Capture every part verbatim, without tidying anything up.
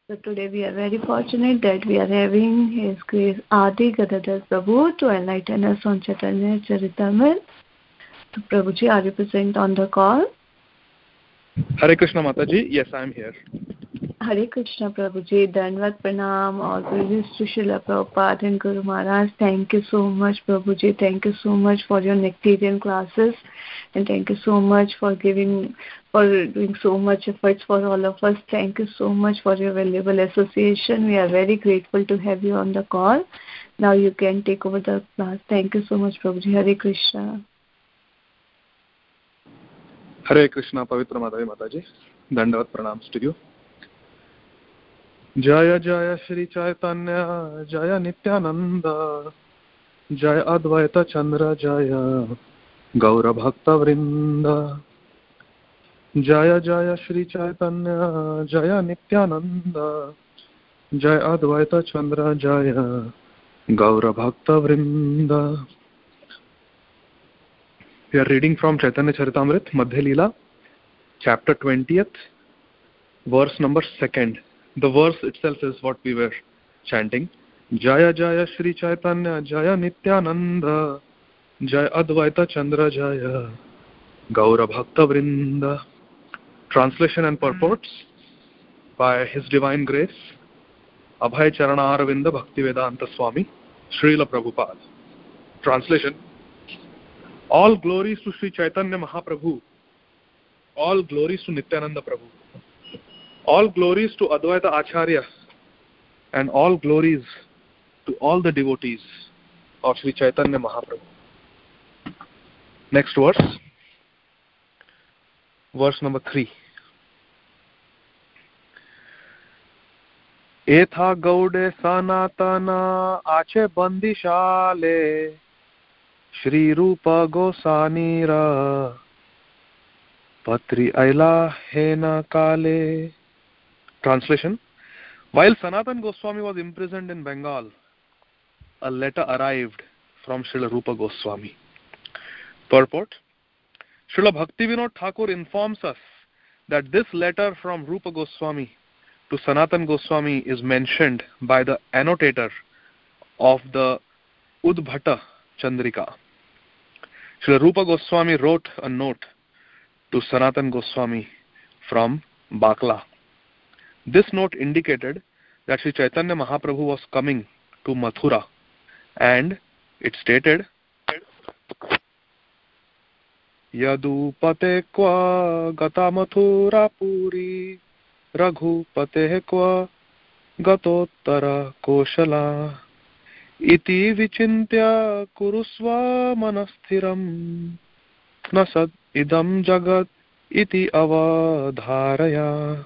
So today we are very fortunate that we are having His Grace Adi Gadadhar Prabhu to enlighten us on Chaitanya Charitamrita. So Prabhuji, are you present on the call? Hare Krishna Mataji, yes, I am here. Hare Krishna Prabhuji, Dandavat Pranam, all praises to Srila Prabhupada and Guru Maharaj. Thank you so much Prabhuji, thank you so much for your nectarian classes, and thank you so much for giving, for doing so much efforts for all of us. Thank you so much for your valuable association. We are very grateful to have you on the call. Now you can take over the class. Thank you so much Prabhuji. Hare Krishna. Hare Krishna Pavitra Madhavi Mataji, Dandavat Pranams to you. Jaya Jaya Shri Chaitanya, Jaya Nityananda, Jaya Advaita Chandra, Jaya Gaura Bhakta Vrinda. Jaya Jaya Shri Chaitanya, Jaya Nityananda, Jaya Advaita Chandra, Jaya Gaura Bhakta Vrinda. We are reading from Chaitanya Charitamrita, Madhya Leela, chapter twentieth, verse number second. The verse itself is what we were chanting. Jaya Jaya Shri Chaitanya, Jaya Nityananda, Jaya Advaita Chandra, Jaya Gaura Bhakta Vrinda. Translation and purports by His Divine Grace, Abhay Charana Aravinda Bhaktivedanta Swami, Srila Prabhupada. Translation. All glories to Sri Chaitanya Mahaprabhu. All glories to Nityananda Prabhu. All glories to Advaita Acharya. And all glories to all the devotees of Sri Chaitanya Mahaprabhu. Next verse. Verse number three. Etha gaude sanatana ache bandishale Shri Rupa Gosanira Patri Aila Hena Kale. Translation. While Sanatan Goswami was imprisoned in Bengal, a letter arrived from Srila Rupa Goswami. Purport. Srila Bhaktivinoda Thakur informs us that this letter from Rupa Goswami to Sanatan Goswami is mentioned by the annotator of the Udbhata Chandrika. Srila Rupa Goswami wrote a note to Sanatan Goswami from Bakla. This note indicated that Sri Chaitanya Mahaprabhu was coming to Mathura, and it stated, Yadupate kwa gata Mathura puri Raghupate kwa gatottara koshala iti vichintya kurusva manasthiram nasad idam jagat iti avadharaya.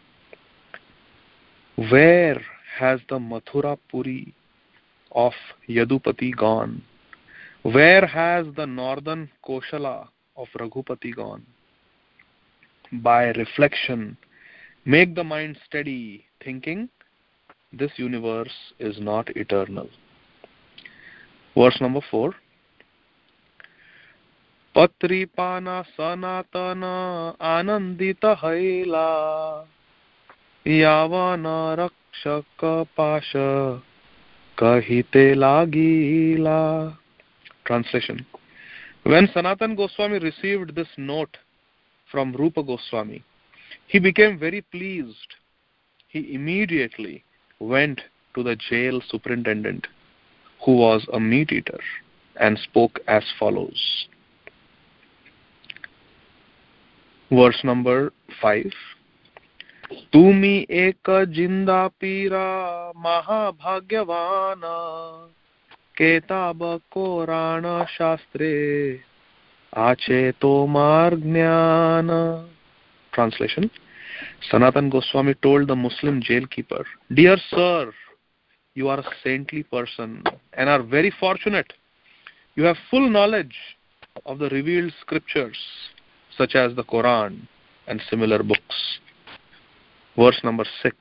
Where has the Mathura Puri of Yadupati gone? Where has the northern Koshala of Raghupati gone? By reflection, make the mind steady, thinking this universe is not eternal. Verse number four. Patripana sanatana anandita haila Yavana rakshaka pasha kahite lagila. Translation. When Sanatan Goswami received this note from Rupa Goswami, he became very pleased. He immediately went to the jail superintendent, who was a meat eater, and spoke as follows. Verse number five. Tumi eka jinda pira mahabhagyavana ketaba korana shastre ache tomar jnana. Translation. Sanatan Goswami told the Muslim jailkeeper, Dear sir, you are a saintly person and are very fortunate. You have full knowledge of the revealed scriptures such as the Quran and similar books. Verse number six.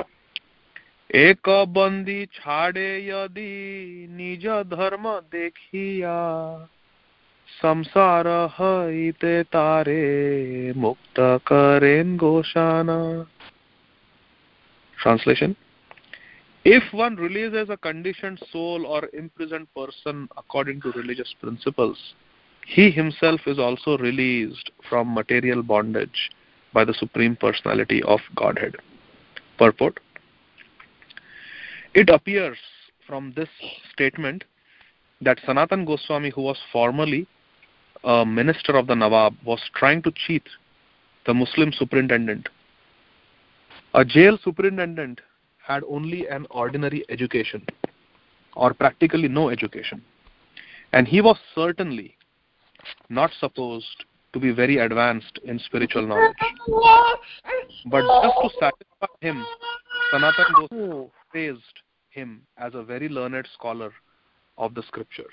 Eka bandi chhade yadi nija dharma dekhiya samsara haite tare mukta karen goshana. Translation: if one releases a conditioned soul or imprisoned person according to religious principles, he himself is also released from material bondage by the Supreme Personality of Godhead. Purport: it appears from this statement that Sanatan Goswami, who was formerly a minister of the Nawab, was trying to cheat the Muslim superintendent. A jail superintendent had only an ordinary education, or practically no education, and he was certainly not supposed to be very advanced in spiritual knowledge. But just to satisfy him, Sanatan Goswami praised him as a very learned scholar of the scriptures.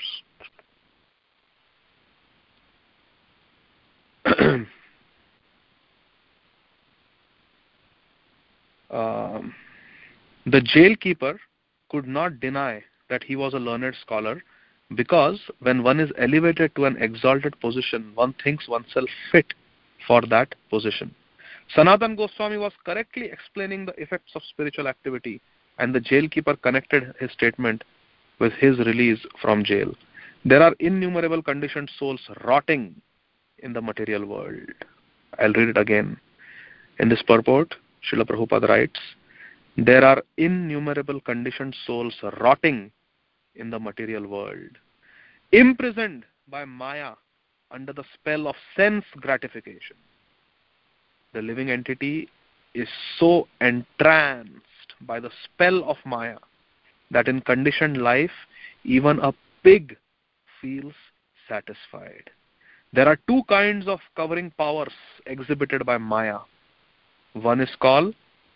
um, the jailkeeper could not deny that he was a learned scholar, because when one is elevated to an exalted position, one thinks oneself fit for that position. Sanatan Goswami was correctly explaining the effects of spiritual activity, and the jailkeeper connected his statement with his release from jail. There are innumerable conditioned souls rotting in the material world. I'll read it again. In this purport, Srila Prabhupada writes, there are innumerable conditioned souls rotting in the material world, imprisoned by Maya under the spell of sense gratification. The living entity is so entranced by the spell of Maya that in conditioned life, even a pig feels satisfied. There are two kinds of covering powers exhibited by Maya. One is called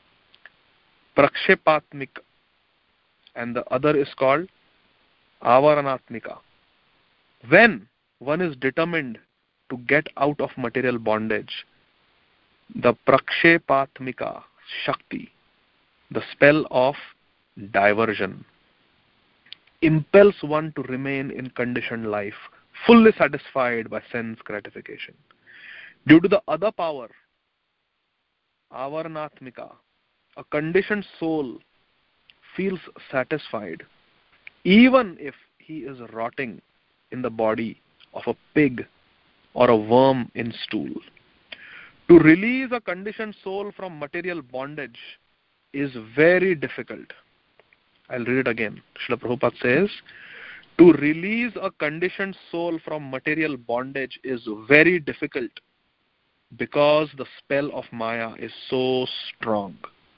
Prakshepatmika, and the other is called Avaranatmika. When one is determined to get out of material bondage, the Prakshepatmika Shakti, the spell of diversion, impels one to remain in conditioned life, fully satisfied by sense gratification. Due to the other power, Avaranatmika, a conditioned soul feels satisfied even if he is rotting in the body of a pig or a worm in stool. To release a conditioned soul from material bondage is very difficult. I'll read it again. Srila Prabhupada says, to release a conditioned soul from material bondage is very difficult because the spell of Maya is so strong.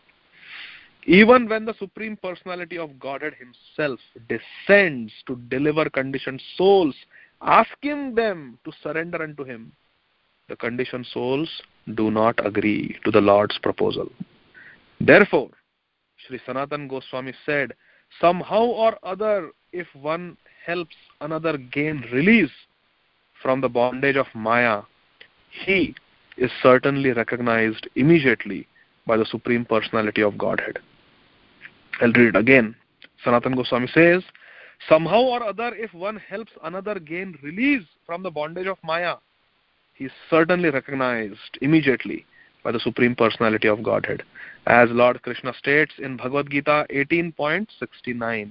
Even when the Supreme Personality of Godhead himself descends to deliver conditioned souls, asking them to surrender unto him, the conditioned souls do not agree to the Lord's proposal. Therefore, Sri Sanatan Goswami said, somehow or other, if one helps another gain release from the bondage of Maya, he is certainly recognized immediately by the Supreme Personality of Godhead. I'll read it again. Sanatan Goswami says, somehow or other, if one helps another gain release from the bondage of Maya, he is certainly recognized immediately by the Supreme Personality of Godhead. As Lord Krishna states in Bhagavad Gita eighteen point sixty-nine,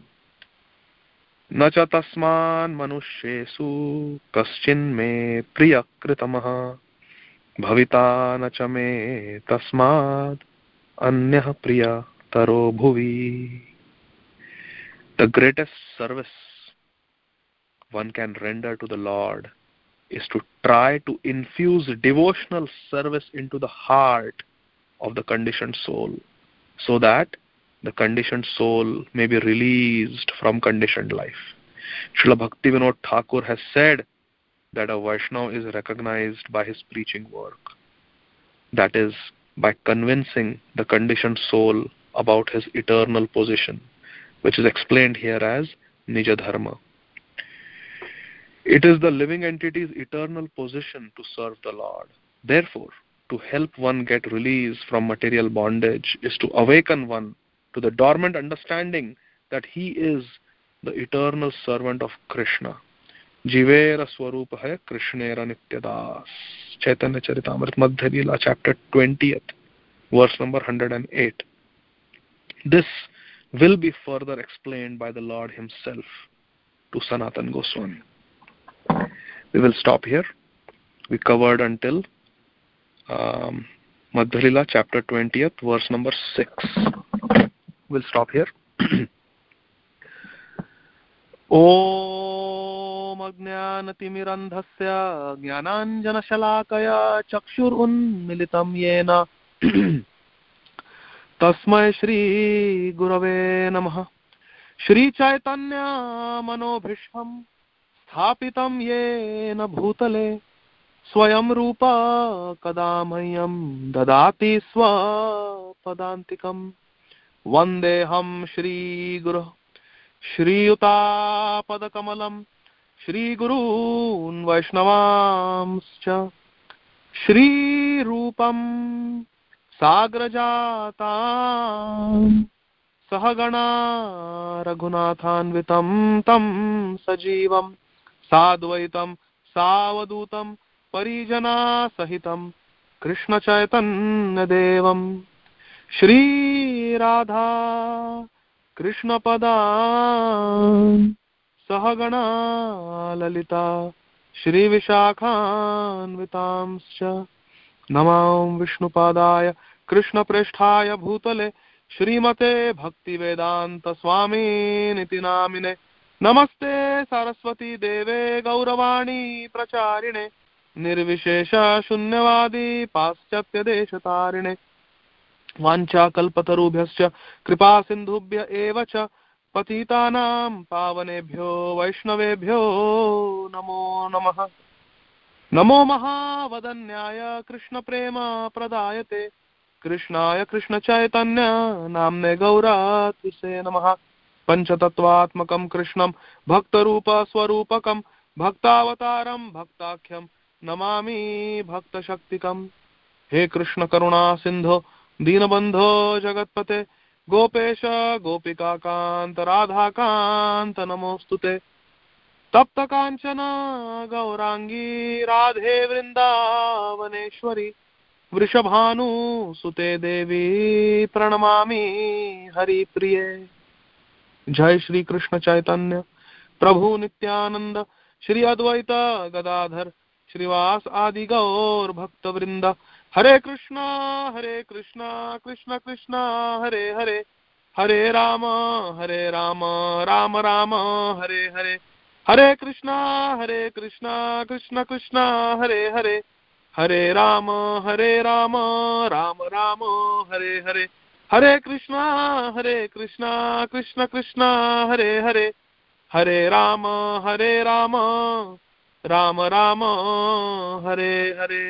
Nacha tasman manushyesu kaschin me priya kritamaha bhavita nacha me tasmad anyah priya taro bhuvi. The greatest service one can render to the Lord is to try to infuse devotional service into the heart of the conditioned soul, so that the conditioned soul may be released from conditioned life. Srila Bhaktivinoda Thakur has said that a Vaishnava is recognized by his preaching work. That is, by convincing the conditioned soul about his eternal position, which is explained here as Nija Dharma. It is the living entity's eternal position to serve the Lord. Therefore, to help one get release from material bondage is to awaken one to the dormant understanding that he is the eternal servant of Krishna. Jivera Swarupa hai Krishnera Nityadas. Chaitanya Charitamrita Madhya Leela, chapter twentieth, verse number one hundred eight. This will be further explained by the Lord himself to Sanatan Goswami. We will stop here. We covered until um, Madhya Lila chapter twentieth, verse number six. We'll stop here. Om Ajnanatimirandhasya Jnananjanashalakaya Chakshurunmilitam Yena Tasmai Shri Gurave Namaha. Shri Chaitanya Manobhisham Sthapitam Yena Bhutale Swayam Rupa Kadamayam Dadati Swa Padantikam Vandeham Shri Guru Shri Yuta Padakamalam Shri Gurun Vaishnavamscha Shri Rupam Sagrajatam Sahagana Raghunathanvitam Tam Sajivam Sadvaitam Savadutam Parijana Sahitam Krishna Chaitanya Devam Shri Radha Krishna Padan Sahagana Lalita Shri Vishakhan Vitamscha Namam Vishnu Padaya Krishna Preshthaya Bhutale Shrimate Bhakti Vedanta Swami Niti Namine Namaste Saraswati Deve Gauravani Pracharine Nirvishesha Shunyavadi Paschatya Deshatarine Vancha kalpatarubhyascha kripa sindhubhya eva cha patitanam pavanebhyo vaishnavebhyo namo namaha. Namo mahavadanyaya krishna prema pradayate krishnaya krishna chaitanya namne gauratise namaha. Panchatattvatmakam krishnam bhaktarupa swarupakam bhaktavataram bhaktakhyam namami bhaktashaktikam. He Krishna karuna sindho दीनबंधो जगतपते Gopesh गोपिकाकांत Radhakant नमोस्तुते तप्त कांचन गौरांगी राधे वृंदावनेश्वरी वृषभानुसुते देवी प्रणमामि हरिप्रिये. जय श्री कृष्ण चैतन्य प्रभु नित्यानंद श्री अद्वैत गदाधर श्रीवास आदि गौर भक्त वृंद. हरे कृष्णा हरे कृष्णा कृष्ण कृष्णा हरे हरे हरे राम हरे राम राम राम हरे हरे. हरे कृष्णा हरे कृष्णा कृष्ण कृष्णा हरे हरे हरे राम हरे राम राम राम हरे हरे. हरे कृष्णा हरे कृष्णा कृष्ण कृष्णा हरे हरे हरे राम हरे Ram Ram Ram Hare Hare.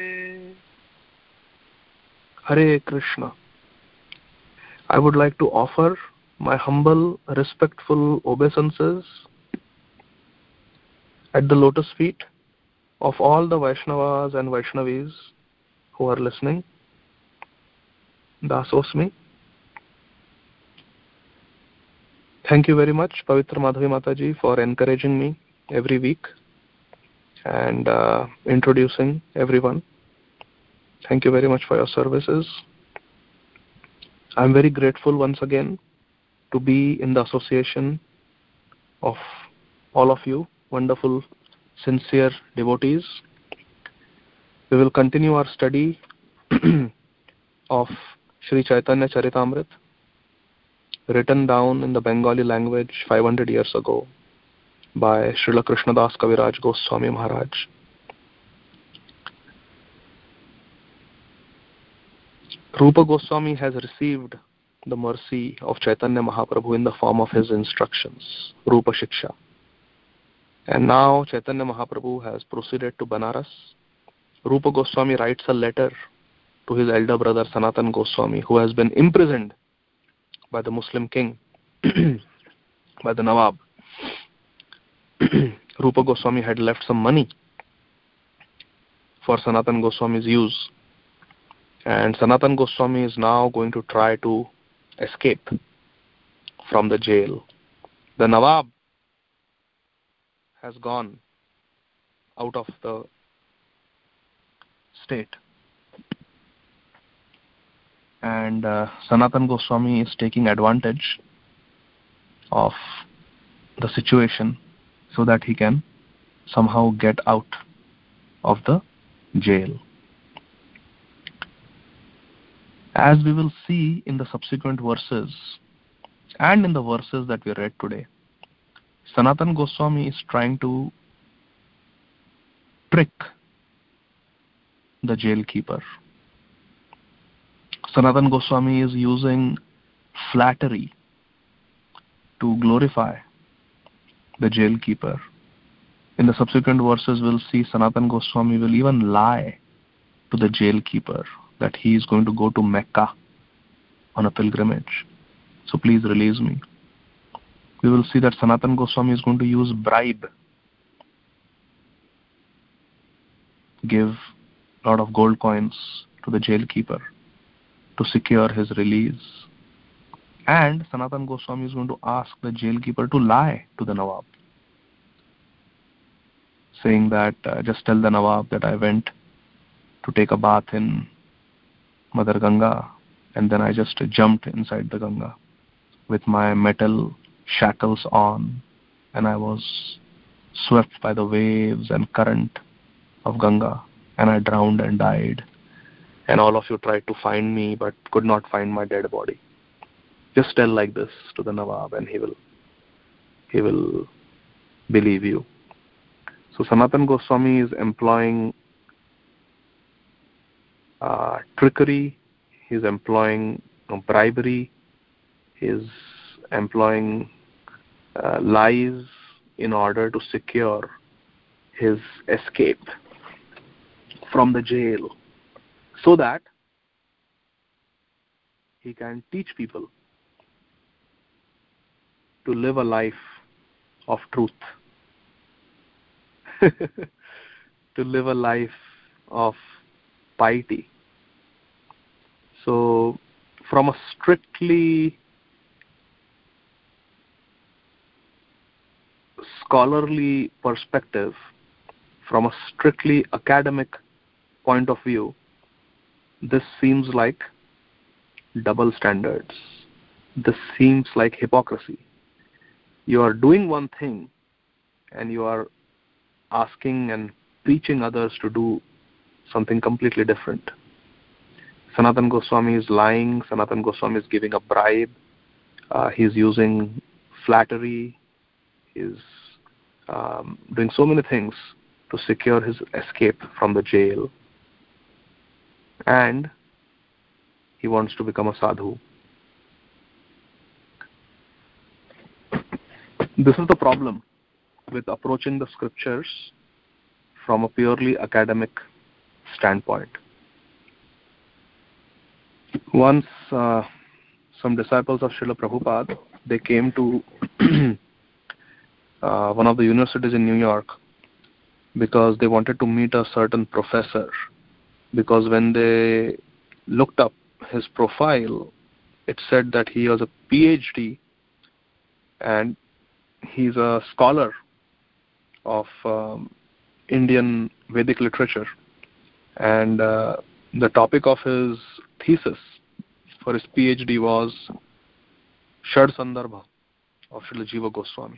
Hare Krishna. I would like to offer my humble, respectful obeisances at the lotus feet of all the Vaishnavas and Vaishnavis who are listening. Dasosmi. Thank you very much, Pavitra Madhavi Mataji, for encouraging me every week and uh, introducing everyone. Thank you very much for your services. I'm very grateful once again to be in the association of all of you, wonderful, sincere devotees. We will continue our study of Sri Chaitanya Charitamrita, written down in the Bengali language five hundred years ago by Srila Krishnadas Kaviraj Goswami Maharaj. Rupa Goswami has received the mercy of Chaitanya Mahaprabhu in the form of his instructions, Rupa Shiksha. And now Chaitanya Mahaprabhu has proceeded to Banaras. Rupa Goswami writes a letter to his elder brother Sanatan Goswami, who has been imprisoned by the Muslim king, by the Nawab. Rupa Goswami had left some money for Sanatan Goswami's use. And Sanatan Goswami is now going to try to escape from the jail. The Nawab has gone out of the state. and uh, Sanatan Goswami is taking advantage of the situation so that he can somehow get out of the jail. As we will see in the subsequent verses and in the verses that we read today, Sanatan Goswami is trying to trick the jailkeeper. Sanatan Goswami is using flattery to glorify the jailkeeper. In the subsequent verses, we'll see Sanatan Goswami will even lie to the jailkeeper that he is going to go to Mecca on a pilgrimage. So please release me. We will see that Sanatan Goswami is going to use bribe, give a lot of gold coins to the jailkeeper to secure his release. And Sanatan Goswami is going to ask the jailkeeper to lie to the Nawab, saying that uh, just tell the Nawab that I went to take a bath in Mother Ganga and then I just jumped inside the Ganga with my metal shackles on, and I was swept by the waves and current of Ganga, and I drowned and died, and all of you tried to find me but could not find my dead body. Just tell like this to the Nawab and he will he will believe you. So Sanatan Goswami is employing uh, trickery, he's employing you know, bribery, he's employing uh, lies in order to secure his escape from the jail, so that he can teach people to live a life of truth, to live a life of piety. So from a strictly scholarly perspective, from a strictly academic point of view, this seems like double standards. This seems like hypocrisy. You are doing one thing and you are asking and preaching others to do something completely different. Sanatan Goswami is lying, Sanatan Goswami is giving a bribe, uh, he's using flattery, he's um, doing so many things to secure his escape from the jail, and he wants to become a sadhu. This is the problem with approaching the scriptures from a purely academic standpoint. Once uh, some disciples of Srila Prabhupada, they came to uh, one of the universities in New York because they wanted to meet a certain professor, because when they looked up his profile, it said that he was a P H D and he's a scholar of um, Indian Vedic literature, and uh, the topic of his thesis for his P H D was Shad Sandarbha of Srila Jiva Goswami.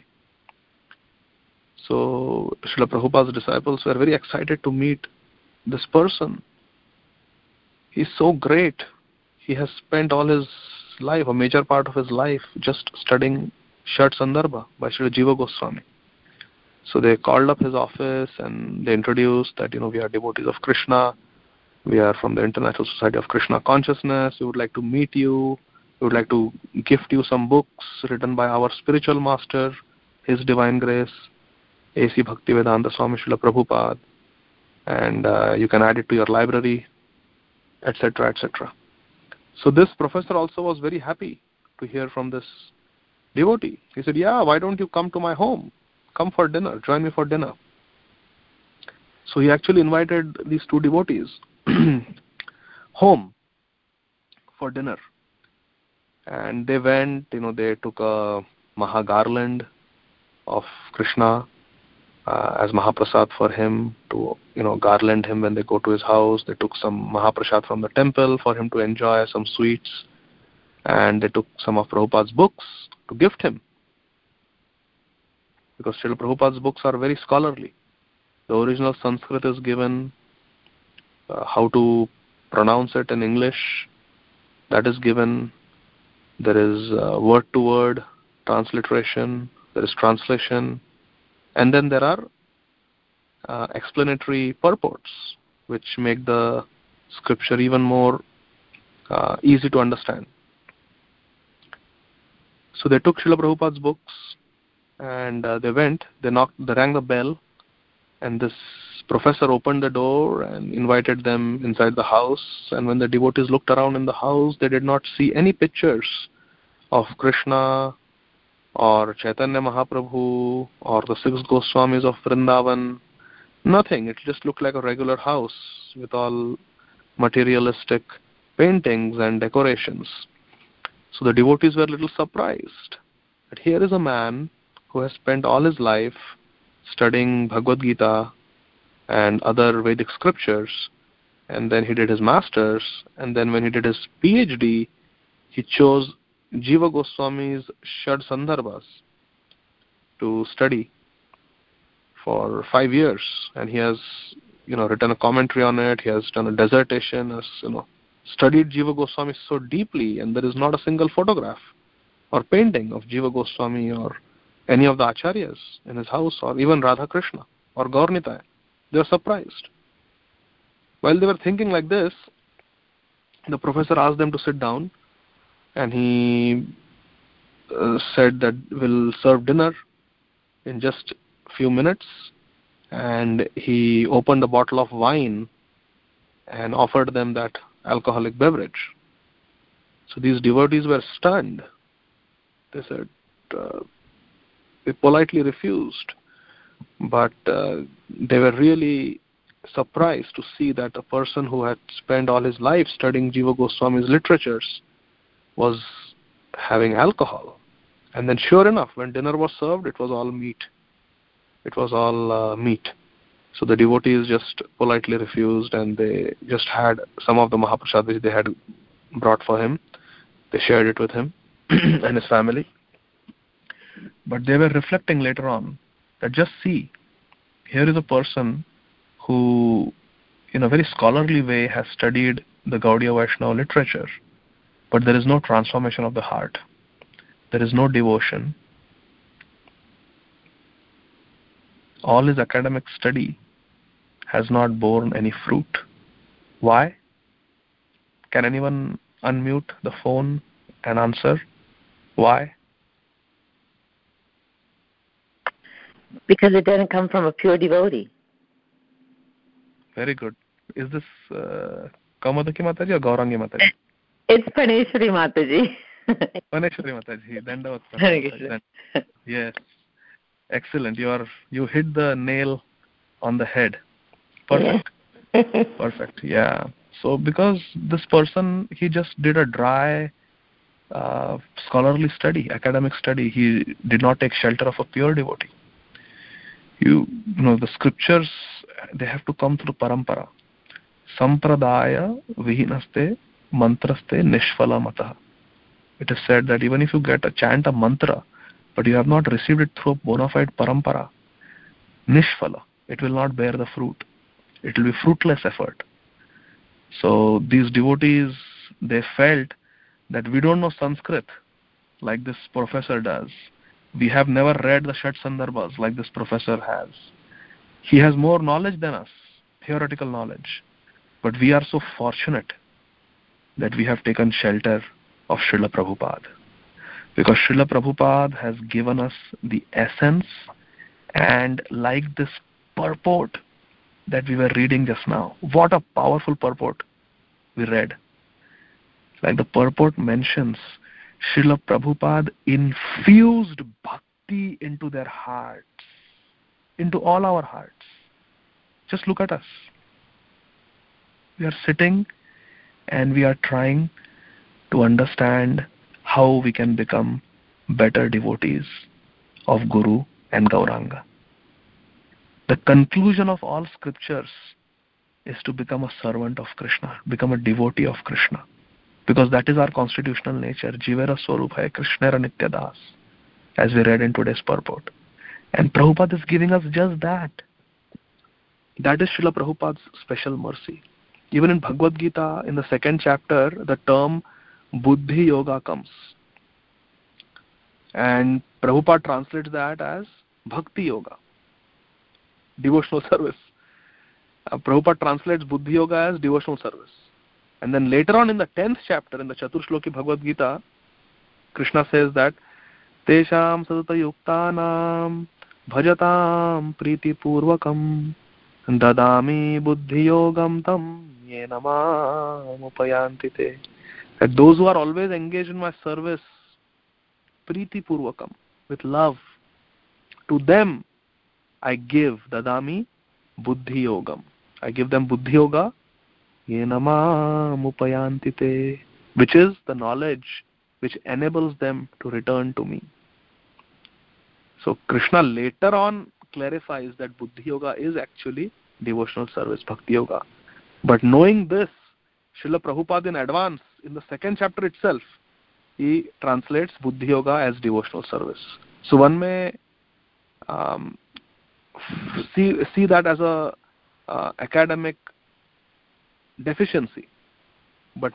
So Srila Prabhupada's disciples were very excited to meet this person. He's so great. He has spent all his life, a major part of his life, just studying Shad Sandarbha by Srila Jiva Goswami. So they called up his office and they introduced that, you know, we are devotees of Krishna. We are from the International Society of Krishna Consciousness. We would like to meet you. We would like to gift you some books written by our spiritual master, His Divine Grace, A C Bhaktivedanta Swami Srila Prabhupada. And uh, you can add it to your library, et cetera, et cetera. So this professor also was very happy to hear from this devotee. He said, yeah, why don't you come to my home? Come for dinner. Join me for dinner. So he actually invited these two devotees home for dinner. And they went, you know, they took a Maha garland of Krishna uh, as Mahaprasad for him, to, you know, garland him when they go to his house. They took some Mahaprasad from the temple for him to enjoy, some sweets, and they took some of Prabhupada's books to gift him. Because Srila Prabhupada's books are very scholarly. The original Sanskrit is given, uh, how to pronounce it in English, that is given. There is uh, word-to-word transliteration, there is translation, and then there are uh, explanatory purports, which make the scripture even more uh, easy to understand. So they took Srila Prabhupada's books, and uh, they went, they knocked, they rang the bell, and this professor opened the door and invited them inside the house. And when the devotees looked around in the house, they did not see any pictures of Krishna or Chaitanya Mahaprabhu or the six Goswamis of Vrindavan. Nothing. It just looked like a regular house with all materialistic paintings and decorations. So the devotees were a little surprised that here is a man who has spent all his life studying Bhagavad Gita and other Vedic scriptures, and then he did his masters, and then when he did his PhD, he chose Jiva Goswami's Shad Sandarbhas to study for five years, and he has, you know, written a commentary on it. He has done a dissertation, has, you know, studied Jiva Goswami so deeply, and there is not a single photograph or painting of Jiva Goswami or any of the acharyas in his house, or even Radha Krishna or Gaur Nitai. They were surprised. While they were thinking like this, the professor asked them to sit down, and he uh, said that we'll serve dinner in just a few minutes. And he opened a bottle of wine and offered them that alcoholic beverage. So these devotees were stunned. They said, uh, they politely refused, but uh, they were really surprised to see that a person who had spent all his life studying Jiva Goswami's literatures was having alcohol. And then sure enough, when dinner was served, it was all meat. It was all uh, meat. So the devotees just politely refused, and they just had some of the Mahaprasad which they had brought for him. They shared it with him and his family. But they were reflecting later on that just see, here is a person who, in a very scholarly way, has studied the Gaudiya Vaishnava literature, but there is no transformation of the heart. There is no devotion. All his academic study has not borne any fruit. Why? Can anyone unmute the phone and answer? Why? Because it didn't come from a pure devotee. Very good. Is this uh, Kaumadaki Mataji or Gaurangi Mataji? It's Paneshwari Mataji. Paneshwari Mataji. Dandavat Mataji. Yes. Excellent. You are you hit the nail on the head. Perfect. Yeah. Perfect. Yeah. So because this person, he just did a dry uh, scholarly study, academic study. He did not take shelter of a pure devotee. You, you know, the scriptures, they have to come through parampara. Sampradaya vihinaste mantraste nishphala matah. It is said that even if you get a chant a mantra, but you have not received it through a bona fide parampara, nishphala, it will not bear the fruit. It will be fruitless effort. So these devotees, they felt that we don't know Sanskrit like this professor does. We have never read the Shat Sandarbhas like this professor has. He has more knowledge than us, theoretical knowledge. But we are so fortunate that we have taken shelter of Srila Prabhupada. Because Srila Prabhupada has given us the essence, and like this purport that we were reading just now. What a powerful purport we read. Like the purport mentions, Srila Prabhupada infused bhakti into their hearts, into all our hearts. Just look at us. We are sitting and we are trying to understand how we can become better devotees of Guru and Gauranga. The conclusion of all scriptures is to become a servant of Krishna, become a devotee of Krishna. Because that is our constitutional nature. Jivera Swarupaya Krishnera Nityadas, as we read in today's purport. And Prabhupada is giving us just that. That is Srila Prabhupada's special mercy. Even in Bhagavad Gita, in the second chapter, the term Buddhi Yoga comes. And Prabhupada translates that as Bhakti Yoga, devotional service. Uh, Prabhupada translates Buddhi Yoga as devotional service. And then later on in the tenth chapter, in the Chaturshloki Bhagavad Gita, Krishna says that Tesham sadata yuktanam bhajatam priti purvakam dadami buddhi yogam tam yenamam upayantite. That those who are always engaged in my service, priti purvakam, with love, to them I give dadami buddhi yogam. I give them buddhi yoga, yenamam upayantite, which is the knowledge which enables them to return to me. So Krishna later on clarifies that buddhi yoga is actually devotional service, bhakti yoga. But knowing this, Srila Prabhupada in advance, in the second chapter itself, he translates buddhi yoga as devotional service. So one may um, see see that as a uh, academic deficiency, but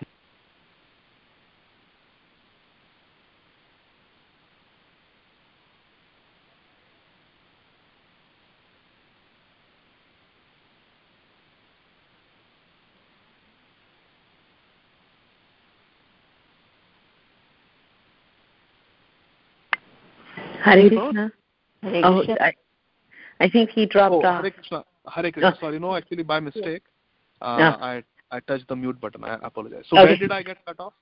Hare Krishna. Hare oh, Krishna. I, I think he dropped oh, off. Hare Krishna. Hare Krishna. Oh. Sorry, no, actually by mistake, uh, oh. I I touched the mute button. I apologize. So okay. Where did I get cut off?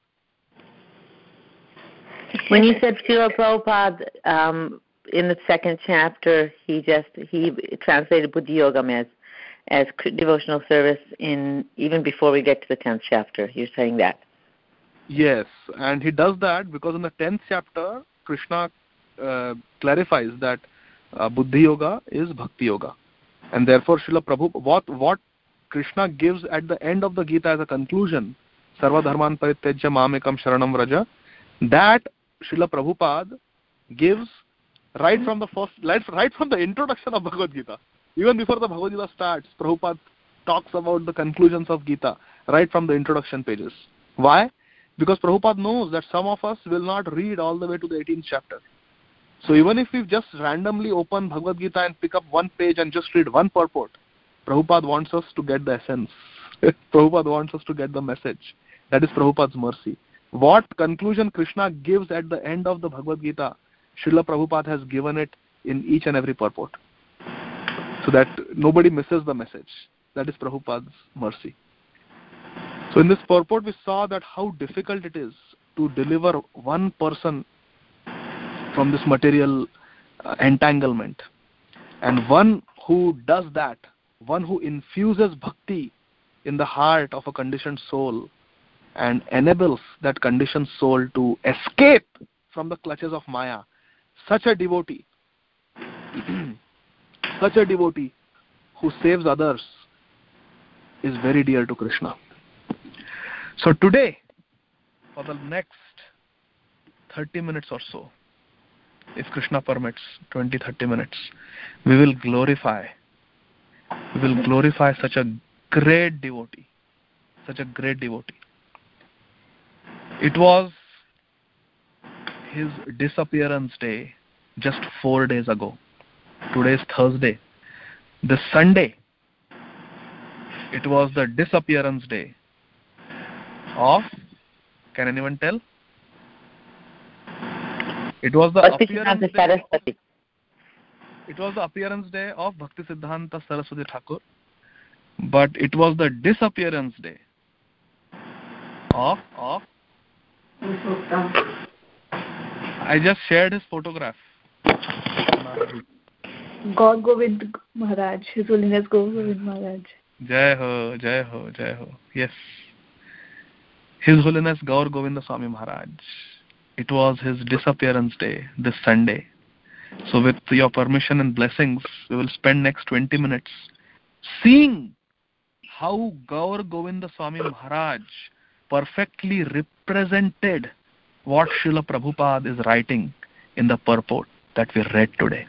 When you said Srila Prabhupada, um, in the second chapter, he just he translated Buddhi Yogam as as devotional service in even before we get to the tenth chapter. You're saying that? Yes, and he does that because in the tenth chapter, Krishna uh, clarifies that uh, Buddhi Yoga is Bhakti Yoga, and therefore Srila Prabhupada, what what Krishna gives at the end of the Gita as a conclusion, Sarva Dharman Parityajya Mamekam Sharanam Vraja, that Srila Prabhupada gives right from the first, right from the introduction of Bhagavad Gita. Even before the Bhagavad Gita starts, Prabhupada talks about the conclusions of Gita right from the introduction pages. Why? Because Prabhupada knows that some of us will not read all the way to the eighteenth chapter. So even if we just randomly open Bhagavad Gita and pick up one page and just read one purport, Prabhupada wants us to get the essence. Prabhupada wants us to get the message. That is Prabhupada's mercy. What conclusion Krishna gives at the end of the Bhagavad Gita, Srila Prabhupada has given it in each and every purport, so that nobody misses the message. That is Prabhupada's mercy. So in this purport we saw that how difficult it is to deliver one person from this material uh, entanglement. And one who does that, one who infuses bhakti in the heart of a conditioned soul and enables that conditioned soul to escape from the clutches of Maya, such a devotee, such a devotee who saves others is very dear to Krishna. So today, for the next thirty minutes or so, if Krishna permits, twenty to thirty minutes, we will glorify, we will glorify such a great devotee, such a great devotee. It was his disappearance day just four days ago. Today is Thursday. This Sunday, it was the disappearance day of, can anyone tell? It was the appearance day of, it was the appearance day of Bhaktisiddhanta Saraswati Thakur, but it was the disappearance day of of I just shared his photograph. God Govind Maharaj, His Holiness God Govind Maharaj. Jai Ho, Jai Ho, Jai Ho. Yes. His Holiness Gaur Govinda Swami Maharaj. It was his disappearance day this Sunday. So with your permission and blessings, we will spend next twenty minutes seeing how Gaur Govinda Swami Maharaj perfectly represented what Srila Prabhupada is writing in the purport that we read today.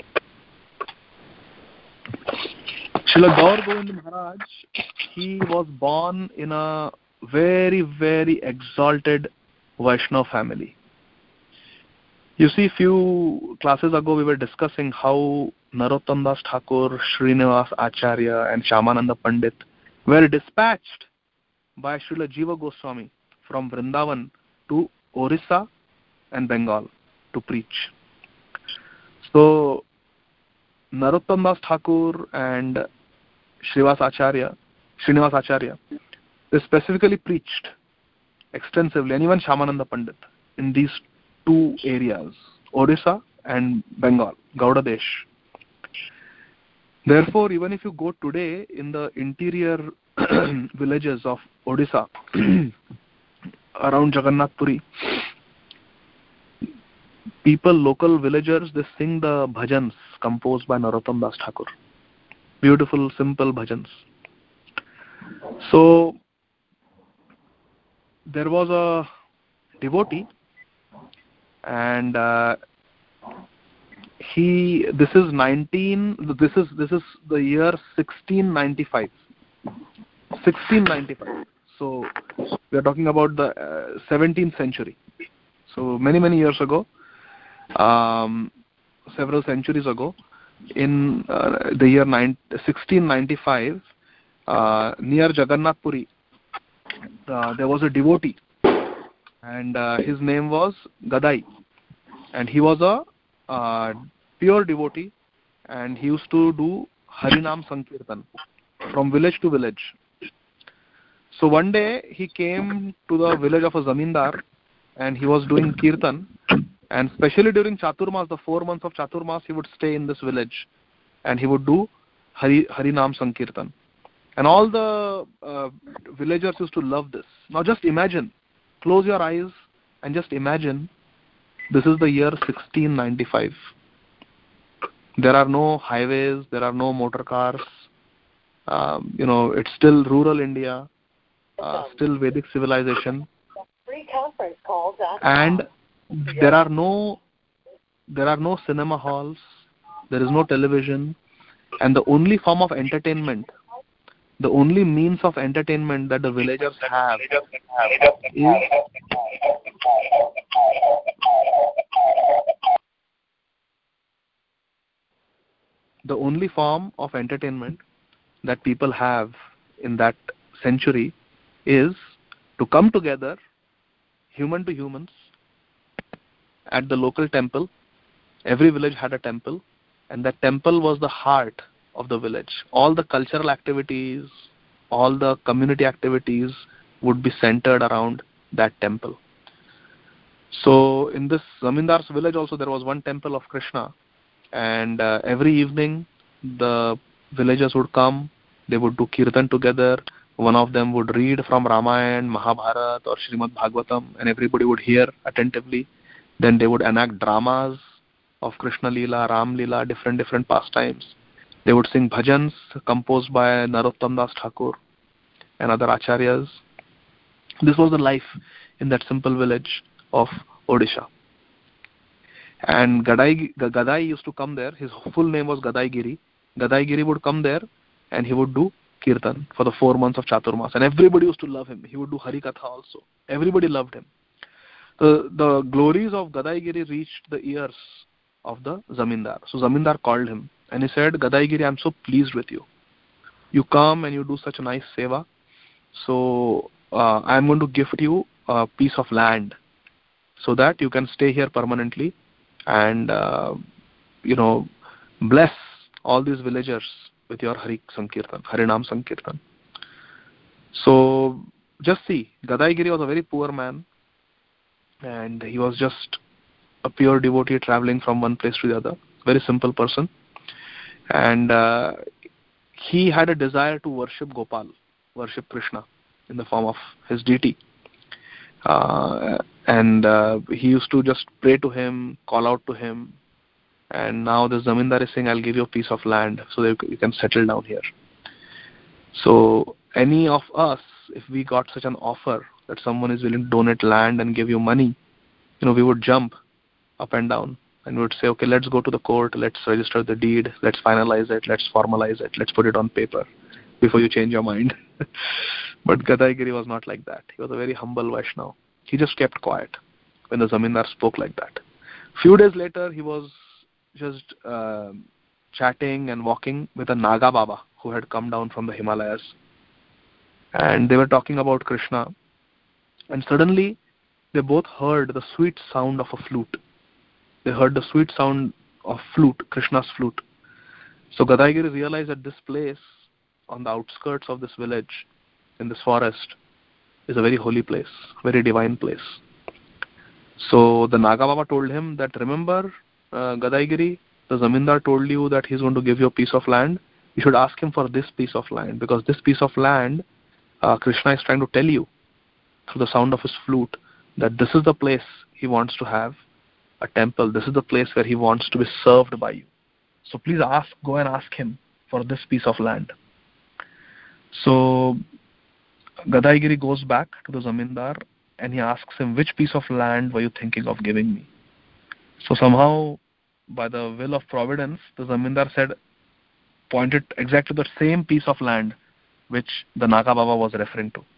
Srila Gaur Govinda Maharaj, he was born in a very, very exalted Vaishnava family. You see, few classes ago we were discussing how Narottam Das Thakur, Srinivas Acharya and Shyamananda Pandit were dispatched by Srila Jiva Goswami from Vrindavan to Orissa and Bengal to preach. So, Narottam Das Thakur and Srinivas Acharya, Srinivas Acharya, they specifically preached extensively, and even Shyamananda Pandit, in these two areas, Orissa and Bengal, Gauda Desh. Therefore, even if you go today in the interior villages of Odisha, around Jagannath Puri, people, local villagers, they sing the bhajans composed by Narottam Das Thakur. Beautiful, simple bhajans. So, there was a devotee, and uh, he, this is nineteen, this is, this is the year sixteen ninety-five. sixteen ninety-five. So, we are talking about the uh, seventeenth century. So, many, many years ago, um, several centuries ago, in uh, the year sixteen ninety-five, uh, near Jagannath Puri, uh, there was a devotee, and uh, his name was Gadai, and he was a uh, pure devotee, and he used to do Harinam Sankirtan from village to village. So one day he came to the village of a Zamindar, and he was doing Kirtan, and especially during Chaturmas, the four months of Chaturmas, he would stay in this village and he would do Hari, Harinam Sankirtan. And all the uh, villagers used to love this. Now just imagine, close your eyes and just imagine, this is the year sixteen ninety-five. There are no highways, there are no motor cars, um, you know, it's still rural India, uh, still Vedic civilization. And there are no there are no cinema halls, there is no television, and the only form of entertainment, the only means of entertainment that the villagers have is the only form of entertainment that people have in that century is to come together, human to humans, at the local temple. Every village had a temple, and that temple was the heart of the village. All the cultural activities, all the community activities would be centered around that temple. So in this Zamindar's village also there was one temple of Krishna, and uh, every evening the villagers would come, they would do kirtan together. One of them would read from Ramayana, Mahabharata or Srimad Bhagavatam, and everybody would hear attentively. Then they would enact dramas of Krishna Leela, Ram Leela, different different pastimes. They would sing bhajans composed by Narottam Das Thakur and other acharyas. This was the life in that simple village of Odisha. And Gadai, Gadai used to come there. His full name was Gadai Giri. Gadai Giri would come there and he would do Kirtan for the four months of Chaturmas. And everybody used to love him. He would do Harikatha also. Everybody loved him. The, the glories of Gadai Giri reached the ears of the Zamindar. So Zamindar called him and he said, Gadai Giri, I am so pleased with you. You come and you do such a nice seva. So uh, I am going to gift you a piece of land so that you can stay here permanently and, uh, you know, bless all these villagers with your Hari Sankirtan, Harinam Sankirtan. So, just see, Gadai Giri was a very poor man, and he was just a pure devotee traveling from one place to the other, very simple person. And uh, he had a desire to worship Gopal, worship Krishna in the form of his deity. Uh, and uh, he used to just pray to him, call out to him, and now the zamindar is saying, I'll give you a piece of land so that you can settle down here. So any of us, if we got such an offer that someone is willing to donate land and give you money, you know, we would jump up and down and we would say, okay, let's go to the court, let's register the deed, let's finalize it, let's formalize it, let's put it on paper before you change your mind. But Gadaigiri was not like that. He was a very humble Vaishnava. He just kept quiet when the zamindar spoke like that. Few days later, he was just uh, chatting and walking with a Naga Baba who had come down from the Himalayas. And they were talking about Krishna. And suddenly, they both heard the sweet sound of a flute. They heard the sweet sound of flute, Krishna's flute. So Gadaigiri realized that this place, on the outskirts of this village, in this forest, is a very holy place, very divine place. So the Naga Baba told him that, remember, uh, Gadaigiri, the zamindar told you that he's going to give you a piece of land. You should ask him for this piece of land, because this piece of land, uh, Krishna is trying to tell you through the sound of his flute that this is the place he wants to have a temple. This is the place where he wants to be served by you. So please ask, go and ask him for this piece of land. So Gadaigiri goes back to the zamindar and he asks him, which piece of land were you thinking of giving me? So somehow, by the will of providence, the zamindar said, pointed exactly the same piece of land which the Naga Baba was referring to.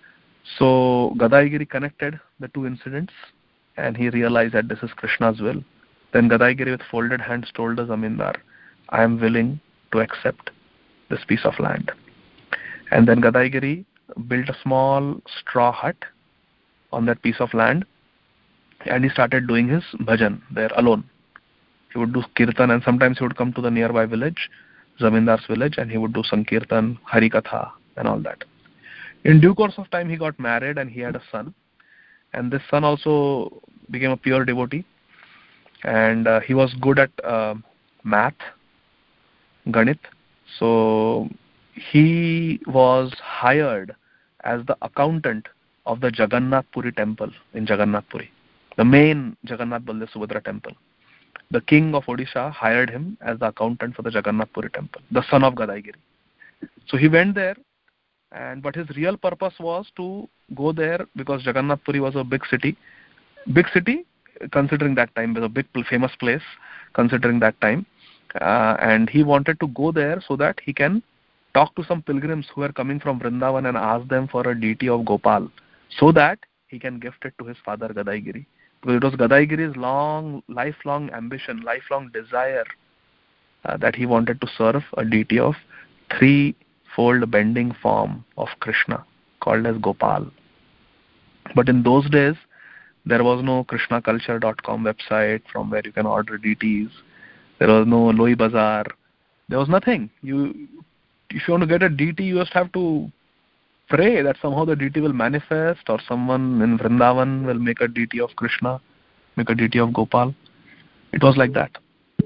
So Gadaigiri connected the two incidents and he realized that this is Krishna's will. Then Gadaigiri with folded hands told the zamindar, I am willing to accept this piece of land. And then Gadaigiri built a small straw hut on that piece of land and he started doing his bhajan there alone. He would do kirtan and sometimes he would come to the nearby village, zamindar's village, and he would do sankirtan, harikatha and all that. In due course of time he got married and he had a son, and this son also became a pure devotee, and uh, he was good at uh, math, ganit. So he was hired as the accountant of the Jagannath Puri temple in Jagannath Puri, the main Jagannath Baldev Subhadra temple. The king of Odisha hired him as the accountant for the Jagannath Puri temple, the son of Gadaigiri. So he went there, and but his real purpose was to go there because Jagannath Puri was a big city. Big city, considering that time, was a big famous place, considering that time. Uh, and he wanted to go there so that he can talk to some pilgrims who are coming from Vrindavan and ask them for a deity of Gopal, so that he can gift it to his father Gadaigiri. Because it was Gadaigiri's long, lifelong ambition, lifelong desire uh, that he wanted to serve a deity of three-fold bending form of Krishna called as Gopal. But in those days, there was no krishna culture dot com website from where you can order deities. There was no Loi Bazaar. There was nothing. You, if you want to get a deity, you just have to pray that somehow the deity will manifest, or someone in Vrindavan will make a deity of Krishna, make a deity of Gopal. It was like that.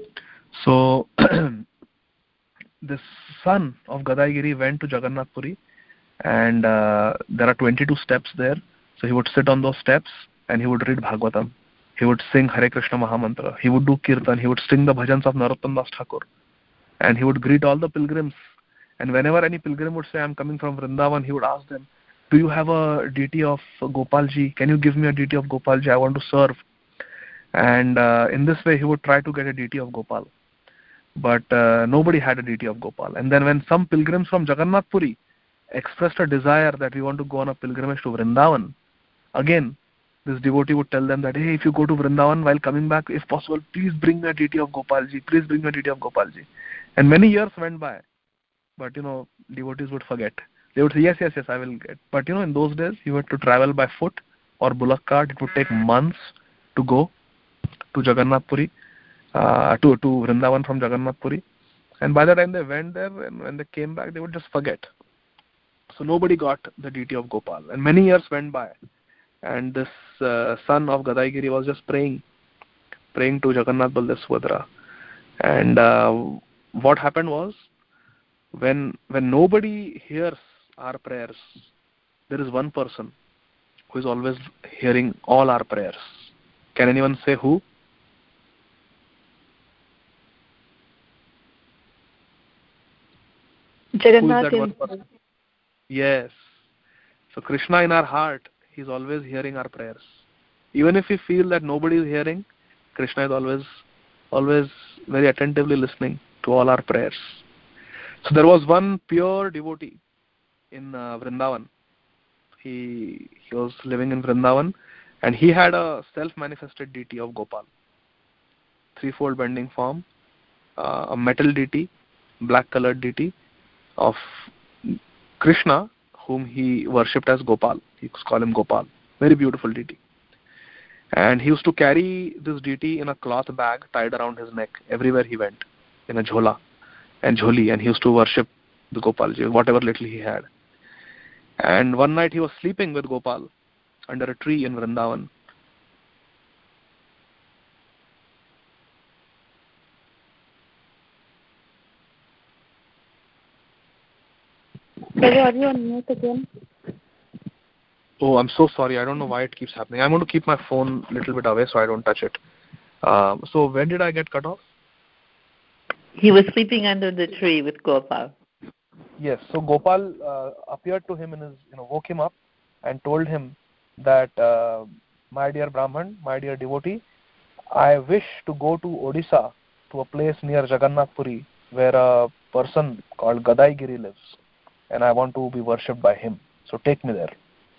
So this son of Gadaigiri went to Jagannath Puri, and uh, there are twenty-two steps there. So he would sit on those steps and he would read Bhagavatam. He would sing Hare Krishna Mahamantra. He would do Kirtan. He would sing the bhajans of Narottam Das Thakur. And he would greet all the pilgrims. And whenever any pilgrim would say, I'm coming from Vrindavan, he would ask them, do you have a deity of Gopalji? Can you give me a deity of Gopalji? I want to serve. And uh, in this way, he would try to get a deity of Gopal. But uh, nobody had a deity of Gopal. And then when some pilgrims from Jagannath Puri expressed a desire that we want to go on a pilgrimage to Vrindavan, again, this devotee would tell them that, hey, if you go to Vrindavan while coming back, if possible, please bring me a deity of Gopalji. Please bring me a deity of Gopalji. And many years went by. But, you know, devotees would forget. They would say, yes, yes, yes, I will get. But, you know, in those days, you had to travel by foot or bullock cart. It would take months to go to Jagannath Puri, uh, to, to Vrindavan from Jagannath Puri. And by the time they went there, and when they came back, they would just forget. So nobody got the deity of Gopal. And many years went by. And this uh, son of Gadaigiri was just praying, praying to Jagannath Baldev Subhadra. And uh, what happened was, when when nobody hears our prayers, there is one person who is always hearing all our prayers. Can anyone say who? Jagannath Who is that one himself. person? Yes. So Krishna in our heart, he's always hearing our prayers. Even if we feel that nobody is hearing, Krishna is always, always very attentively listening to all our prayers. So there was one pure devotee in uh, Vrindavan. He he was living in Vrindavan, and he had a self-manifested deity of Gopal, threefold bending form, uh, a metal deity, black-colored deity of Krishna, whom he worshipped as Gopal. He used to call him Gopal. Very beautiful deity. And he used to carry this deity in a cloth bag tied around his neck everywhere he went, in a jhola and jholi, and he used to worship the Gopalji, whatever little he had. And one night he was sleeping with Gopal under a tree in Vrindavan. Prabhu, are you on mute again? Oh, I'm so sorry. I don't know why it keeps happening. I'm going to keep my phone a little bit away so I don't touch it. Um, so when did I get cut off? He was sleeping under the tree with Gopal. Yes. So Gopal uh, appeared to him and his, you know, woke him up and told him that, uh, my dear Brahman, my dear devotee, I wish to go to Odisha, to a place near Jagannath Puri, where a person called Gadai Giri lives, and I want to be worshipped by him. So take me there.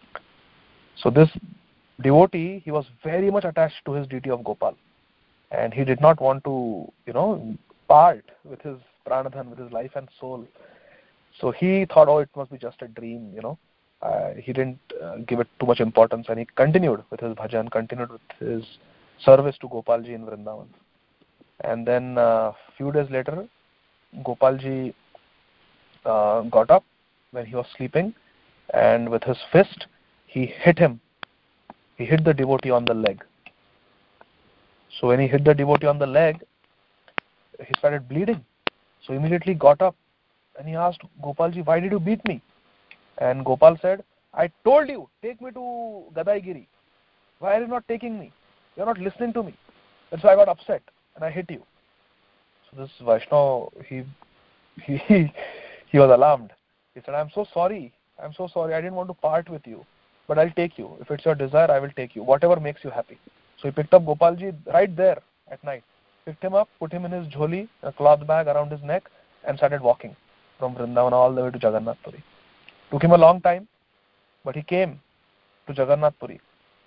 So this devotee, he was very much attached to his deity of Gopal, and he did not want to, you know, part with his pranadhan, with his life and soul. So he thought, oh, it must be just a dream, you know. Uh, he didn't uh, give it too much importance, and he continued with his bhajan, continued with his service to Gopalji in Vrindavan. And then a uh, few days later, Gopalji uh, got up when he was sleeping, and with his fist, he hit him. He hit the devotee on the leg. So when he hit the devotee on the leg, he started bleeding. So immediately got up and he asked Gopalji, why did you beat me? And Gopal said, I told you, take me to Gadaigiri. Why are you not taking me? You're not listening to me. That's why I got upset and I hit you. So this Vaishnava, he, he, he was alarmed. He said, I'm so sorry. I'm so sorry. I didn't want to part with you. But I'll take you. If it's your desire, I will take you. Whatever makes you happy. So he picked up Gopalji right there at night. Picked him up, put him in his jholi, a cloth bag around his neck, and started walking from Vrindavan all the way to Jagannath Puri. Took him a long time, but he came to Jagannath Puri.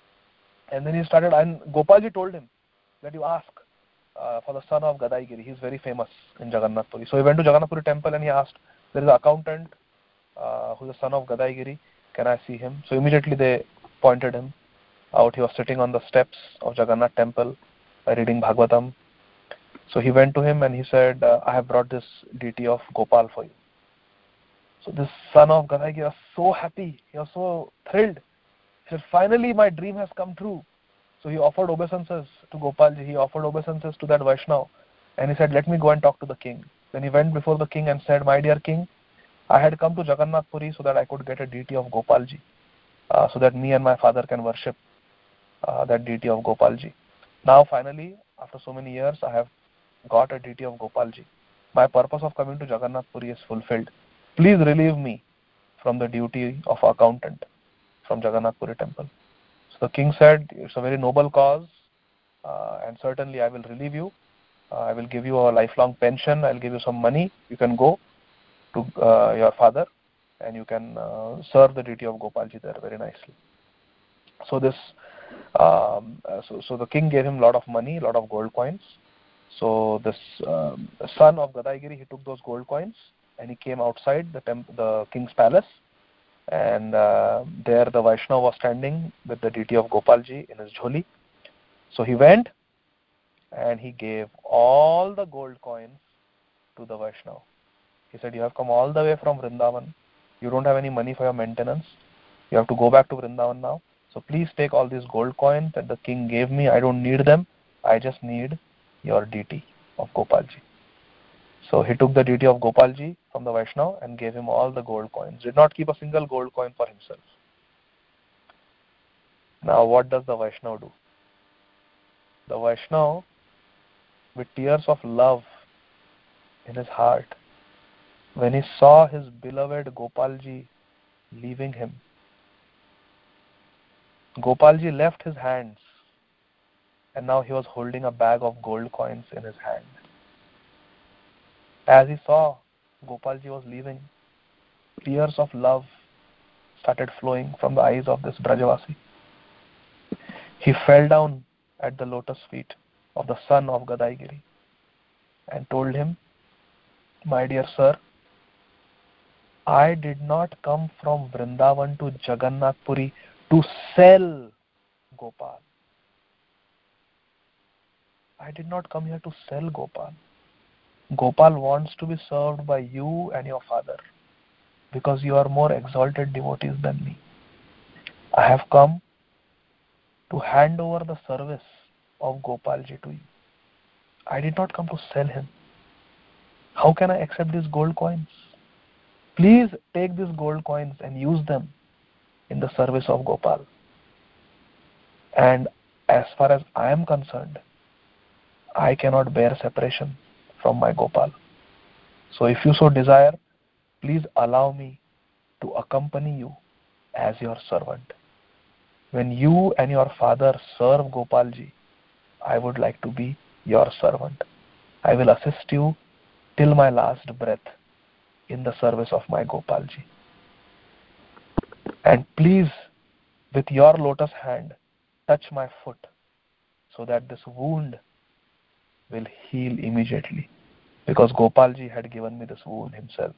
And then he started, and Gopalji told him that you ask uh, for the son of Gadaigiri. He's very famous in Jagannath Puri. So he went to Jagannath Puri temple and he asked, there is an accountant uh, who's the son of Gadaigiri. Can I see him? So immediately they pointed him out. He was sitting on the steps of Jagannath temple uh, reading Bhagavatam. So he went to him and he said, uh, I have brought this deity of Gopal for you. So this son of Gadaigiri was so happy. He was so thrilled. He said, finally my dream has come true. So he offered obeisances to Gopalji. He offered obeisances to that Vaishnava. And he said, let me go and talk to the king. Then he went before the king and said, my dear king, I had come to Jagannath Puri so that I could get a deity of Gopalji. Uh, so that me and my father can worship uh, that deity of Gopalji. Now finally, after so many years, I have got a deity of Gopalji. My purpose of coming to Jagannath Puri is fulfilled. Please relieve me from the duty of accountant from Jagannath Puri temple. So the king said, it's a very noble cause, uh, and certainly I will relieve you. Uh, I will give you a lifelong pension. I will give you some money. You can go to uh, your father and you can uh, serve the deity of Gopalji there very nicely. So this, um, uh, so, so the king gave him a lot of money, a lot of gold coins. So this um, son of Gadaigiri, he took those gold coins and he came outside the temp- the king's palace, and uh, there the Vaishnava was standing with the deity of Gopalji in his jholi. So he went and he gave all the gold coins to the Vaishnava. He said, you have come all the way from Vrindavan. You don't have any money for your maintenance. You have to go back to Vrindavan now. So please take all these gold coins that the king gave me. I don't need them. I just need your deity of Gopalji. So he took the deity of Gopalji from the Vaishnava and gave him all the gold coins. Did not keep a single gold coin for himself. Now what does the Vaishnava do? The Vaishnava, with tears of love in his heart, when he saw his beloved Gopalji leaving him, Gopalji left his hands, and now he was holding a bag of gold coins in his hand. As he saw Gopalji was leaving, tears of love started flowing from the eyes of this Brajavasi. He fell down at the lotus feet of the son of Gadaigiri and told him, "My dear sir, I did not come from Vrindavan to Jagannath Puri to sell Gopal. I did not come here to sell Gopal. Gopal wants to be served by you and your father, because you are more exalted devotees than me. I have come to hand over the service of Gopalji to you. I did not come to sell him. How can I accept these gold coins? Please take these gold coins and use them in the service of Gopal. And as far as I am concerned, I cannot bear separation from my Gopal. So if you so desire, please allow me to accompany you as your servant. When you and your father serve Gopalji, I would like to be your servant. I will assist you till my last breath in the service of my Gopalji. And please, with your lotus hand, touch my foot so that this wound will heal immediately, because Gopalji had given me this wound himself."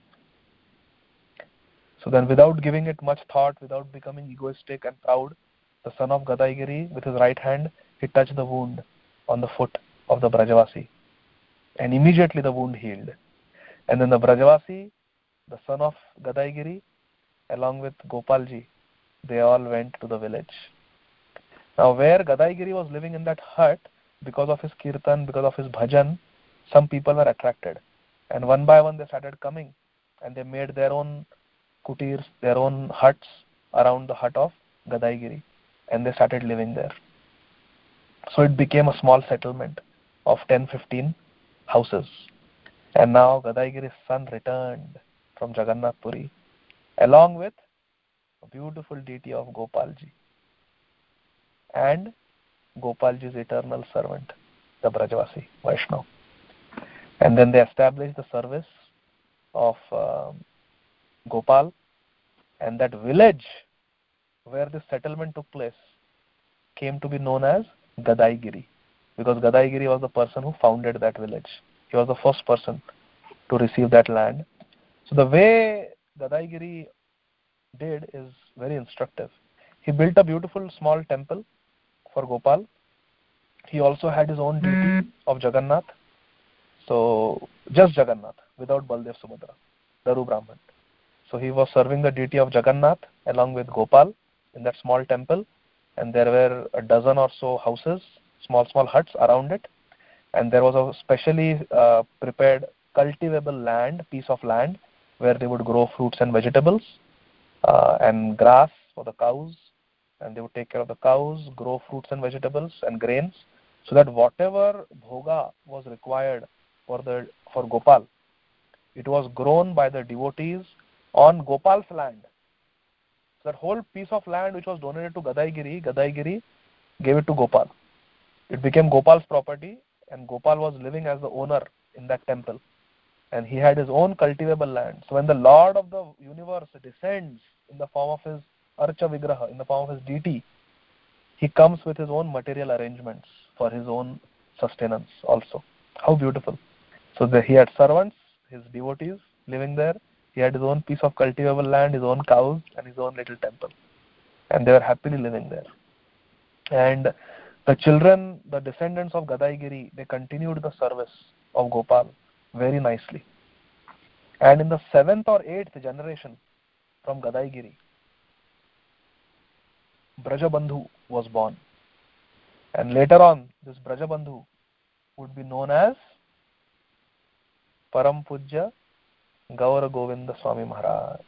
So then, without giving it much thought, without becoming egoistic and proud, the son of Gadaigiri, with his right hand, he touched the wound on the foot of the Brajavasi. And immediately the wound healed. And then the Brajavasi, the son of Gadaigiri, along with Gopalji, they all went to the village. Now, where Gadaigiri was living in that hut, because of his kirtan, because of his bhajan, some people were attracted. And one by one they started coming, and they made their own kutirs, their own huts around the hut of Gadaigiri, and they started living there. So it became a small settlement of ten to fifteen houses. And now Gadaigiri's son returned from Jagannath Puri along with a beautiful deity of Gopalji and Gopalji's eternal servant, the Brajavasi, Vaishnav. And then they established the service of uh, Gopal, and that village where this settlement took place came to be known as Gadaigiri, because Gadaigiri was the person who founded that village. He was the first person to receive that land. So the way Gadaigiri did is very instructive. He built a beautiful small temple for Gopal. He also had his own deity of Jagannath. So just Jagannath, without Baldev Subhadra, Daru Brahman. So he was serving the deity of Jagannath along with Gopal in that small temple, and there were a dozen or so houses, small small huts around it, and there was a specially uh, prepared cultivable land, piece of land, where they would grow fruits and vegetables uh, and grass for the cows, and they would take care of the cows, grow fruits and vegetables and grains, so that whatever bhoga was required for the for Gopal, it was grown by the devotees on Gopal's land. So that whole piece of land which was donated to Gadaigiri, Gadaigiri gave it to Gopal. It became Gopal's property, and Gopal was living as the owner in that temple. And he had his own cultivable land. So when the Lord of the universe descends in the form of his Archa Vigraha, in the form of his deity, he comes with his own material arrangements for his own sustenance also. How beautiful. So the, he had servants, his devotees living there. He had his own piece of cultivable land, his own cows, and his own little temple. And they were happily living there. And the children, the descendants of Gadaigiri, they continued the service of Gopal very nicely. And in the seventh or eighth generation from Gadaigiri, Brajabandhu was born. And later on, this Brajabandhu would be known as Param Pujya Gaura Govinda Swami Maharaj.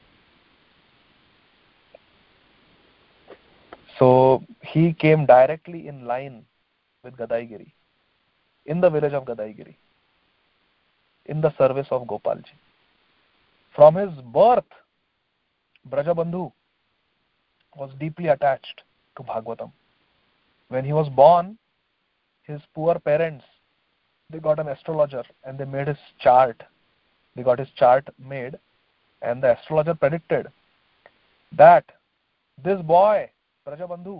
So he came directly in line with Gadaigiri, in the village of Gadaigiri, in the service of Gopalji. From his birth, Brajabandhu was deeply attached to Bhagavatam. When he was born, his poor parents, they got an astrologer and they made his chart. They got his chart made, and the astrologer predicted that this boy, Brajabandhu,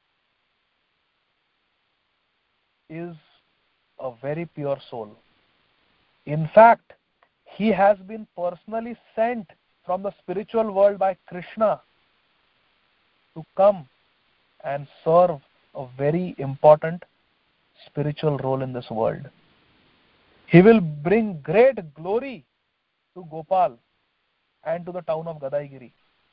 is a very pure soul. In fact, he has been personally sent from the spiritual world by Krishna to come and serve a very important spiritual role in this world. He will bring great glory to Gopal and to the town of Gadaigiri.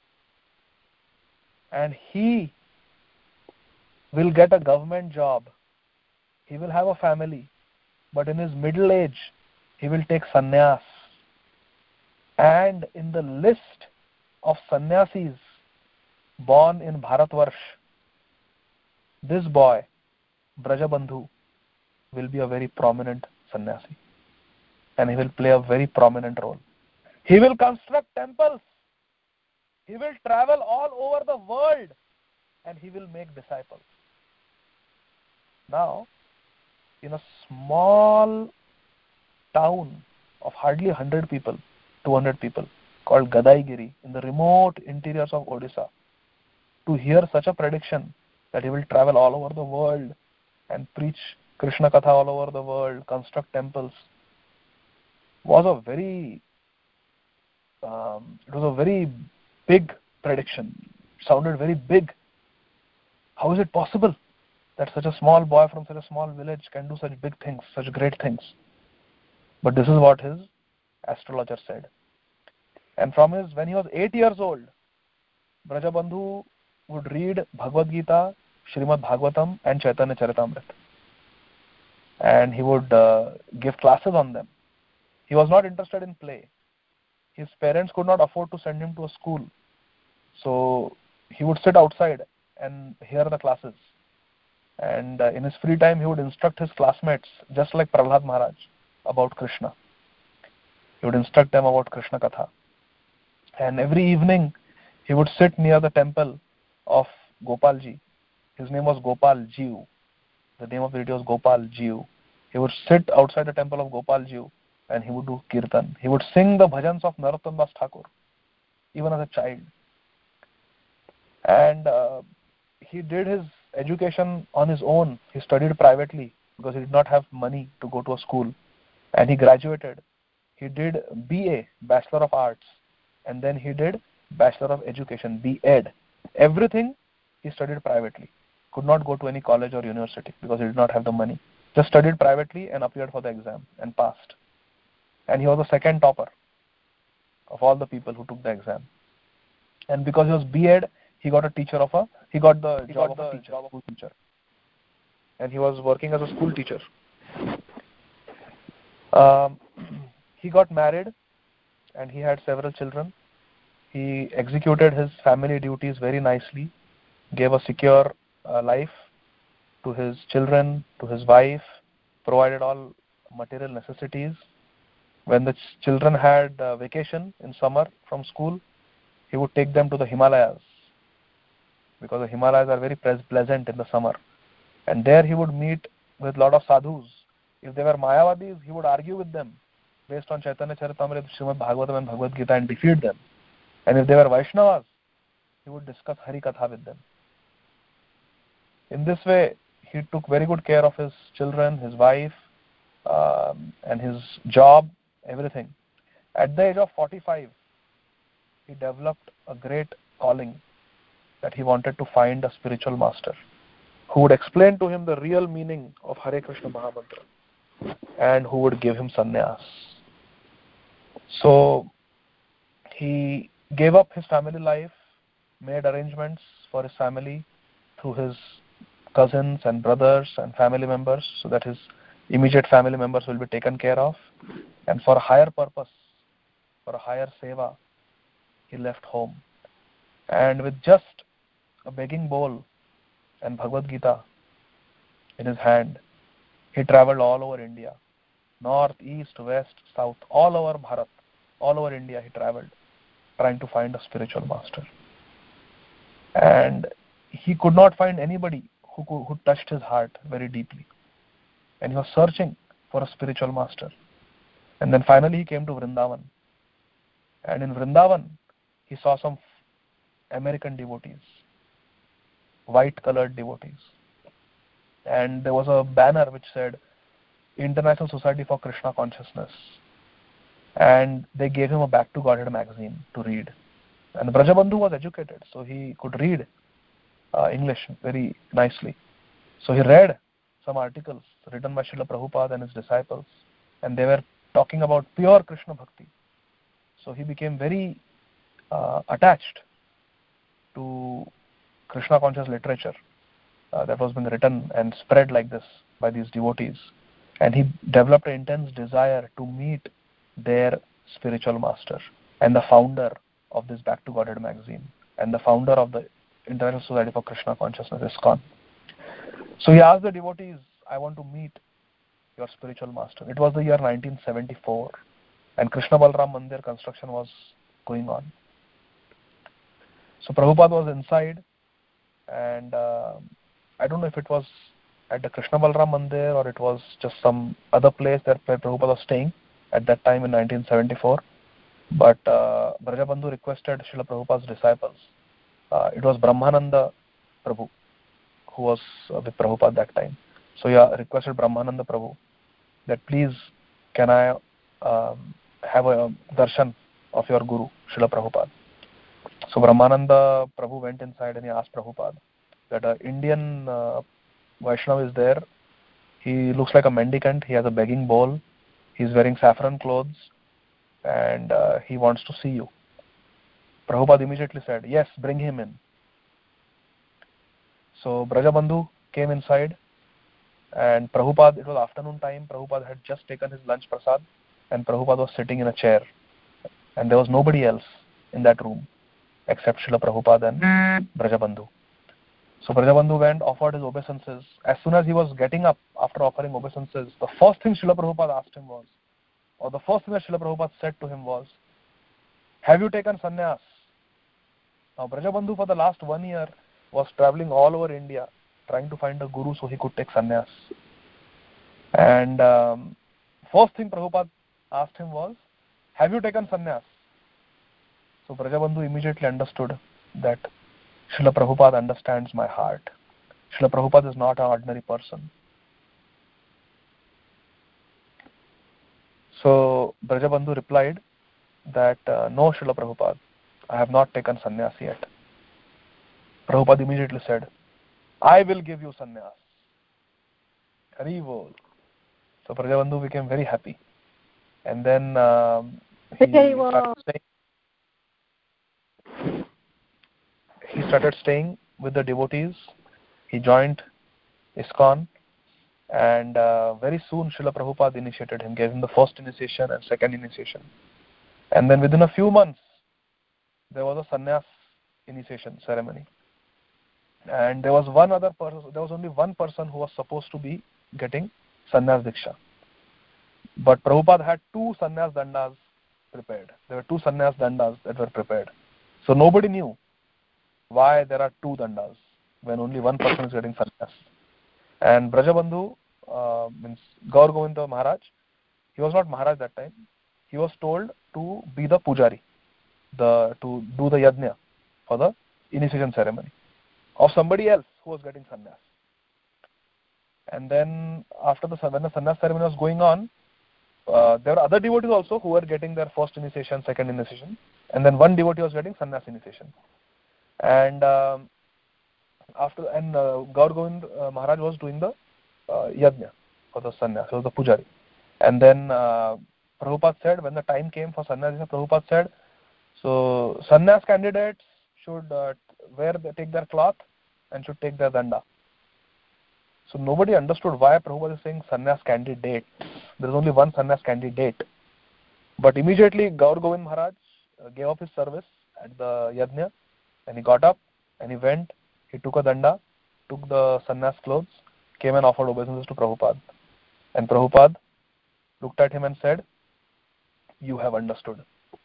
And he will get a government job. He will have a family. But in his middle age, he will take sannyas. And in the list of sannyasis born in Bharatvarsh, this boy, Brajabandhu, will be a very prominent sannyasi. And he will play a very prominent role. He will construct temples. He will travel all over the world. And he will make disciples. Now, in a small town of hardly one hundred people, two hundred people, called Gadaigiri, in the remote interiors of Odisha, to hear such a prediction that he will travel all over the world and preach Krishna Katha all over the world, construct temples, was a very, um, it was a very big prediction. It sounded very big. How is it possible that such a small boy from such a small village can do such big things, such great things? But this is what his astrologer said. And from his, when he was eight years old, Brajabandhu would read Bhagavad Gita, Srimad Bhagavatam and Chaitanya Charitamrita. And he would uh, give classes on them. He was not interested in play. His parents could not afford to send him to a school. So he would sit outside and hear the classes. And uh, in his free time, he would instruct his classmates, just like Prahlad Maharaj, about Krishna. He would instruct them about Krishna Katha. And every evening, he would sit near the temple of Gopalji. His name was Gopal Jiu. The name of the deity was Gopal Jiu. He would sit outside the temple of Gopal Jiu and he would do kirtan. He would sing the bhajans of Narottam Das Thakur, even as a child. And uh, he did his education on his own. He studied privately because he did not have money to go to a school. And he graduated. He did B A, Bachelor of Arts. And then he did Bachelor of Education, B Ed. Everything he studied privately. Could not go to any college or university because he did not have the money. Just studied privately and appeared for the exam and passed. And he was the second topper of all the people who took the exam. And because he was B Ed, he got a teacher of a, he got the he job got of the a teacher, job of a teacher. And he was working as a school teacher. Um, he got married and he had several children. He executed his family duties very nicely, gave a secure uh, life to his children, to his wife, provided all material necessities. When the ch- children had uh, vacation in summer from school, he would take them to the Himalayas, because the Himalayas are very pre- pleasant in the summer. And there he would meet with a lot of sadhus. If they were Mayavadis, he would argue with them based on Chaitanya Charitamrita, Srimad Bhagavatam and Bhagavad Gita and defeat them. And if they were Vaishnavas, he would discuss Hari Katha with them. In this way, he took very good care of his children, his wife, um, and his job, everything. At the age of forty-five, he developed a great calling that he wanted to find a spiritual master who would explain to him the real meaning of Hare Krishna Mahamantra and who would give him sannyas. So he gave up his family life, made arrangements for his family through his cousins and brothers and family members so that his immediate family members will be taken care of. And for a higher purpose, for a higher seva, he left home. And with just a begging bowl and Bhagavad Gita in his hand, he traveled all over India, north, east, west, south, all over Bharat, all over India he traveled, trying to find a spiritual master. And he could not find anybody who, could, who touched his heart very deeply. And he was searching for a spiritual master. And then finally he came to Vrindavan. And in Vrindavan, he saw some American devotees, white-colored devotees. And there was a banner which said, International Society for Krishna Consciousness. And they gave him a Back to Godhead magazine to read. And Brajabandhu was educated, so he could read uh, English very nicely. So he read some articles written by Srila Prabhupada and his disciples, and they were talking about pure Krishna Bhakti. So he became very uh, attached to Krishna conscious literature uh, that was being written and spread like this by these devotees. And he developed an intense desire to meet their spiritual master and the founder of this Back to Godhead magazine and the founder of the International Society for Krishna Consciousness, ISKCON. So he asked the devotees, I want to meet your spiritual master. It was the year nineteen seventy-four and Krishna Balram Mandir construction was going on. So Prabhupada was inside, and uh, I don't know if it was at the Krishna Balram Mandir or it was just some other place that where Prabhupada was staying at that time in nineteen seventy-four. But uh, Brajabandhu requested Srila Prabhupada's disciples. Uh, it was Brahmananda Prabhu who was uh, with Prabhupada that time. So he yeah, requested Brahmananda Prabhu that please can I um, have a darshan of your Guru, Srila Prabhupada. So Brahmananda Prabhu went inside and he asked Prabhupada that an Indian uh, Vaishnava is there. He looks like a mendicant. He has a begging bowl. He's wearing saffron clothes and uh, he wants to see you. Prabhupada immediately said, yes, bring him in. So Brajabandhu came inside and Prabhupada, it was afternoon time, Prabhupada had just taken his lunch prasad and Prabhupada was sitting in a chair and there was nobody else in that room except Srila Prabhupada and Brajabandhu. So Brajabandhu went, offered his obeisances. As soon as he was getting up after offering obeisances, the first thing Srila Prabhupada asked him was, or the first thing that Srila Prabhupada said to him was, have you taken sannyas? Now Brajabandhu for the last one year was traveling all over India trying to find a guru so he could take sannyas. And um, first thing Prabhupada asked him was, have you taken sannyas? So Brajabandhu immediately understood that Srila Prabhupada understands my heart. Srila Prabhupada is not an ordinary person. So Brajabandhu replied that, uh, no Srila Prabhupada, I have not taken sannyas yet. Prabhupada immediately said, I will give you sannyas. Hari Bol. So Brajabandhu became very happy. And then um, he, started staying, he started staying with the devotees. He joined ISKCON. And uh, very soon Srila Prabhupada initiated him, gave him the first initiation and second initiation. And then within a few months, there was a sannyas initiation ceremony. And there was one other person, there was only one person who was supposed to be getting sannyas diksha. But Prabhupada had two sannyas dandas prepared. There were two sannyas dandas that were prepared. So nobody knew why there are two dandas when only one person is getting sannyas. And Brajabandhu, uh, means Gaur Govinda Maharaj, he was not Maharaj that time. He was told to be the pujari, the to do the yajna for the initiation ceremony of somebody else who was getting sannyas. And then after the when the sannyas ceremony was going on, uh, there were other devotees also who were getting their first initiation, second initiation, and then one devotee was getting sannyas initiation. And um, after and uh, Gaur Govind uh, Maharaj was doing the uh, yajna for the sannyas, he was the pujari. And then uh, Prabhupada said, when the time came for sannyas, Prabhupada said, so sannyas candidates should uh, wear the, take their cloth and should take their danda. So nobody understood why Prabhupada is saying sannyas candidate. There is only one sannyas candidate. But immediately Gaur Govind Maharaj uh, gave up his service at the yajna, and he got up and he went. He took a danda, took the sannyas clothes, came and offered obeisances to Prabhupada. And Prabhupada looked at him and said, you have understood.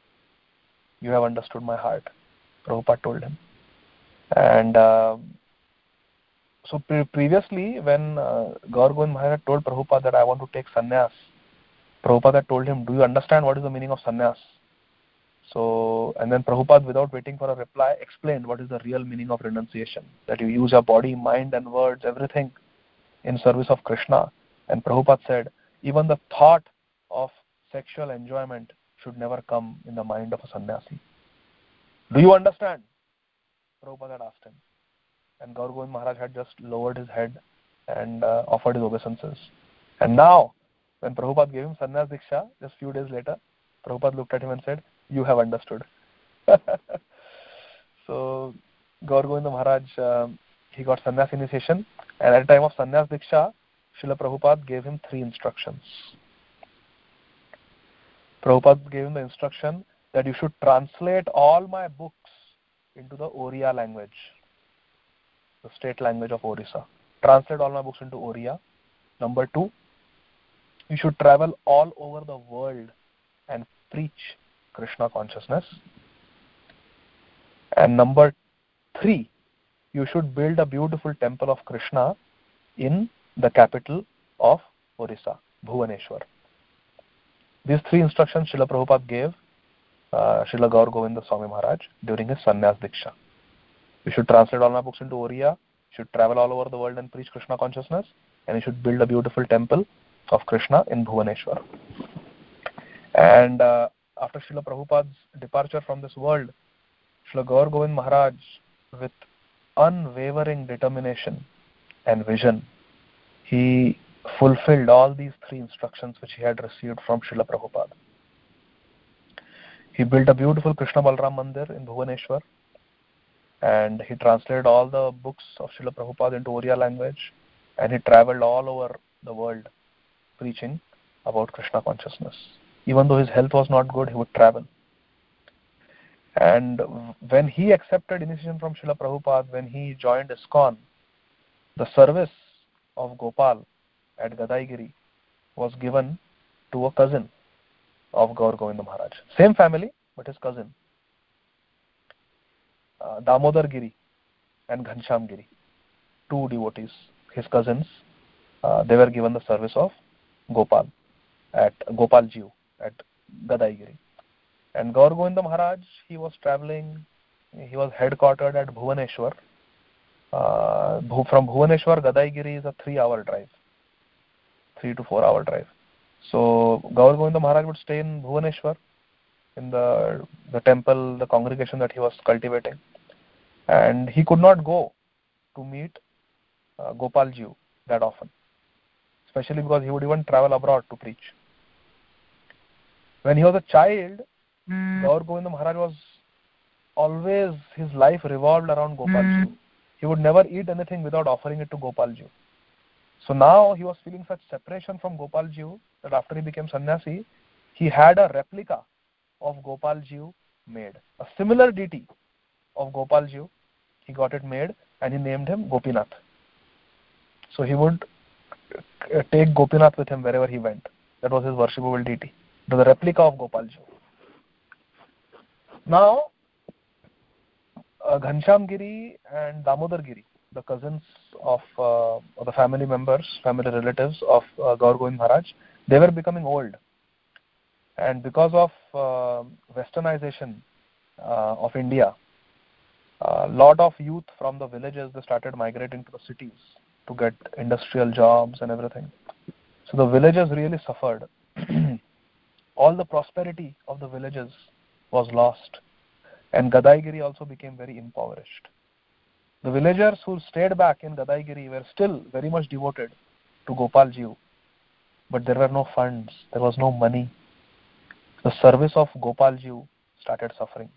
you have understood my heart, Prabhupada told him. And uh, so pre- previously, when uh, Gaur Govind Maharaj told Prabhupada that I want to take sannyas, Prabhupada told him, do you understand what is the meaning of sannyas? So, and then Prabhupada, without waiting for a reply, explained what is the real meaning of renunciation, that you use your body, mind and words, everything in service of Krishna. And Prabhupada said, even the thought of sexual enjoyment should never come in the mind of a sannyasi. Do you understand? Prabhupada had asked him. And Gaur Govind Maharaj had just lowered his head and uh, offered his obeisances. And now, when Prabhupada gave him sannyas diksha, just few days later, Prabhupada looked at him and said, you have understood. So, Gaur Govind Maharaj, uh, he got sannyas initiation, and at the time of sannyas diksha, Srila Prabhupada gave him three instructions. Prabhupada gave him the instruction that you should translate all my books into the Oriya language, the state language of Orissa. Translate all my books into Oriya. Number two, you should travel all over the world and preach Krishna consciousness. And number three, you should build a beautiful temple of Krishna in the capital of Orissa, Bhuvaneshwar. These three instructions Srila Prabhupada gave uh, Srila Gaur Govinda Swami Maharaj during his sannyas diksha. You should translate all my books into Oriya, you should travel all over the world and preach Krishna consciousness, and you should build a beautiful temple of Krishna in Bhuvaneshwar. And uh, after Srila Prabhupada's departure from this world, Srila Gaur Govind Maharaj, with unwavering determination and vision, he fulfilled all these three instructions which he had received from Srila Prabhupada. He built a beautiful Krishna Balram Mandir in Bhuvaneshwar, and he translated all the books of Srila Prabhupada into Oriya language, and he traveled all over the world preaching about Krishna consciousness. Even though his health was not good, he would travel. And when he accepted initiation from Srila Prabhupada, when he joined ISKCON, the service of Gopal at Gadaigiri was given to a cousin of Gaur Govinda Maharaj. Same family, but his cousin. Uh, Damodar Giri and Ghansham Giri, two devotees, his cousins, uh, they were given the service of Gopal at Gopal Jiu at Gadaigiri. And Gaur Govinda Maharaj, he was traveling, he was headquartered at Bhuvaneshwar. Uh, from Bhuvaneshwar, Gadaigiri is a three hour drive, three to four hour drive. So Gaur Govinda Maharaj would stay in Bhuvaneshwar, in the the temple, the congregation that he was cultivating, and he could not go to meet uh, Gopal Jiu that often, especially because he would even travel abroad to preach. When he was a child, mm. Gaur Govinda Maharaj was always, his life revolved around Gopal mm. Jiu. He would never eat anything without offering it to Gopal Jiu. So now he was feeling such separation from Gopal Jiu that after he became sannyasi, he had a replica of Gopal Jiu made. A similar deity of Gopal Jiu, he got it made and he named him Gopinath. So he would take Gopinath with him wherever he went. That was his worshipable deity. It was a replica of Gopal Jiu. Now, uh, Ghansham Giri and Damodar Giri, the cousins of, uh, of the family members, family relatives of uh, Gaur Govind Maharaj, they were becoming old. And because of uh, westernization uh, of India, a lot of youth from the villages, they started migrating to the cities to get industrial jobs and everything. So the villages really suffered. All the prosperity of the villages was lost. And Gadaigiri also became very impoverished. The villagers who stayed back in Gadaigiri were still very much devoted to Gopal Jiu. But there were no funds, there was no money. The service of Gopal Jiu started suffering.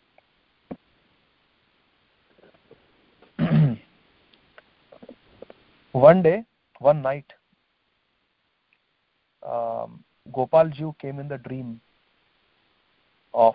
One day, one night, um, Gopal Jiu came in the dream of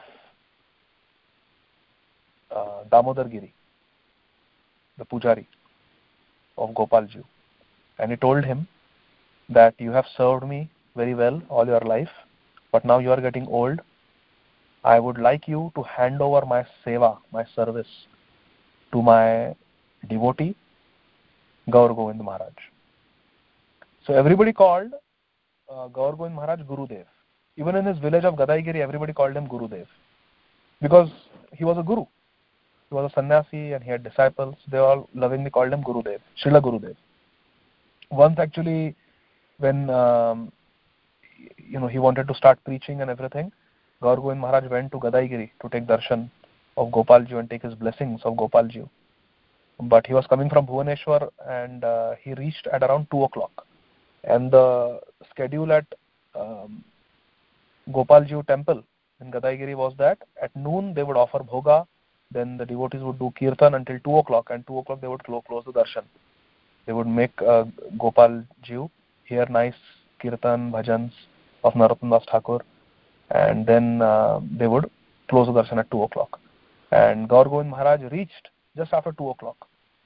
uh, Damodar Giri, the Pujari of Gopal Jiu. And he told him that you have served me very well all your life, but now you are getting old. I would like you to hand over my seva, my service, to my devotee, Gaur Govind Maharaj. So everybody called uh, Gaur Govind Maharaj Gurudev. Even in his village of Gadaigiri, everybody called him Gurudev, because he was a guru. He was a sannyasi and he had disciples. They all lovingly called him Gurudev, Srila Gurudev. Once actually, when um, you know he wanted to start preaching and everything, Gaur Govind Maharaj went to Gadaigiri to take darshan of Gopalji and take his blessings of Gopalji. But he was coming from Bhuvaneshwar and uh, he reached at around two o'clock. And the schedule at um, Gopalji temple in Gadaigiri was that at noon they would offer bhoga, then the devotees would do kirtan until two o'clock, and two o'clock they would close, close the darshan. They would make uh, Gopalji hear nice kirtan, bhajans of Narottam Das Thakur, and then uh, they would close the darshan at two o'clock. And Gaur Govind Maharaj reached just after two o'clock.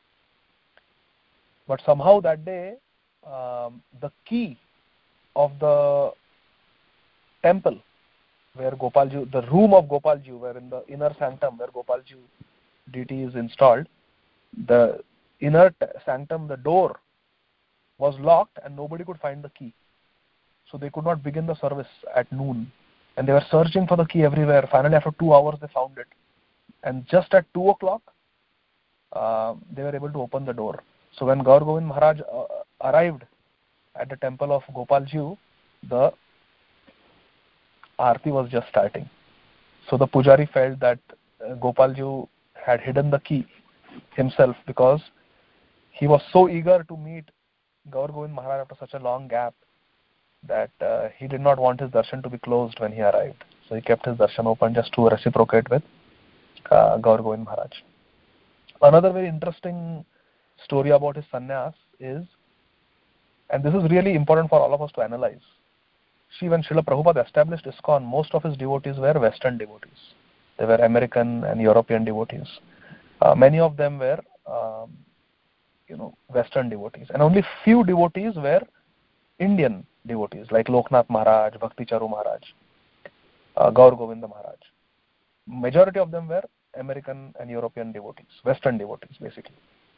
But somehow that day, um, the key of the temple where Gopalji, the room of Gopalji, where in the inner sanctum where Gopalji deity is installed, the inner t- sanctum, the door was locked and nobody could find the key. So they could not begin the service at noon. And they were searching for the key everywhere. Finally, after two hours, they found it. And just at two o'clock, uh, they were able to open the door. So when Gaur Govind Maharaj uh, arrived at the temple of Gopalji, the Aarti was just starting. So the Pujari felt that uh, Gopalji had hidden the key himself, because he was so eager to meet Gaur Govind Maharaj after such a long gap that uh, he did not want his darshan to be closed when he arrived. So he kept his darshan open just to reciprocate with uh, Gaur Govind Maharaj. Another very interesting story about his sannyas is, and this is really important for all of us to analyze. See, when Srila Prabhupada established ISKCON, most of his devotees were Western devotees. They were American and European devotees. Uh, many of them were, um, you know, Western devotees, and only few devotees were Indian devotees, like Loknath Maharaj, Bhakti Charu Maharaj, uh, Gaur Govinda Maharaj. Majority of them were American and European devotees, Western devotees, basically.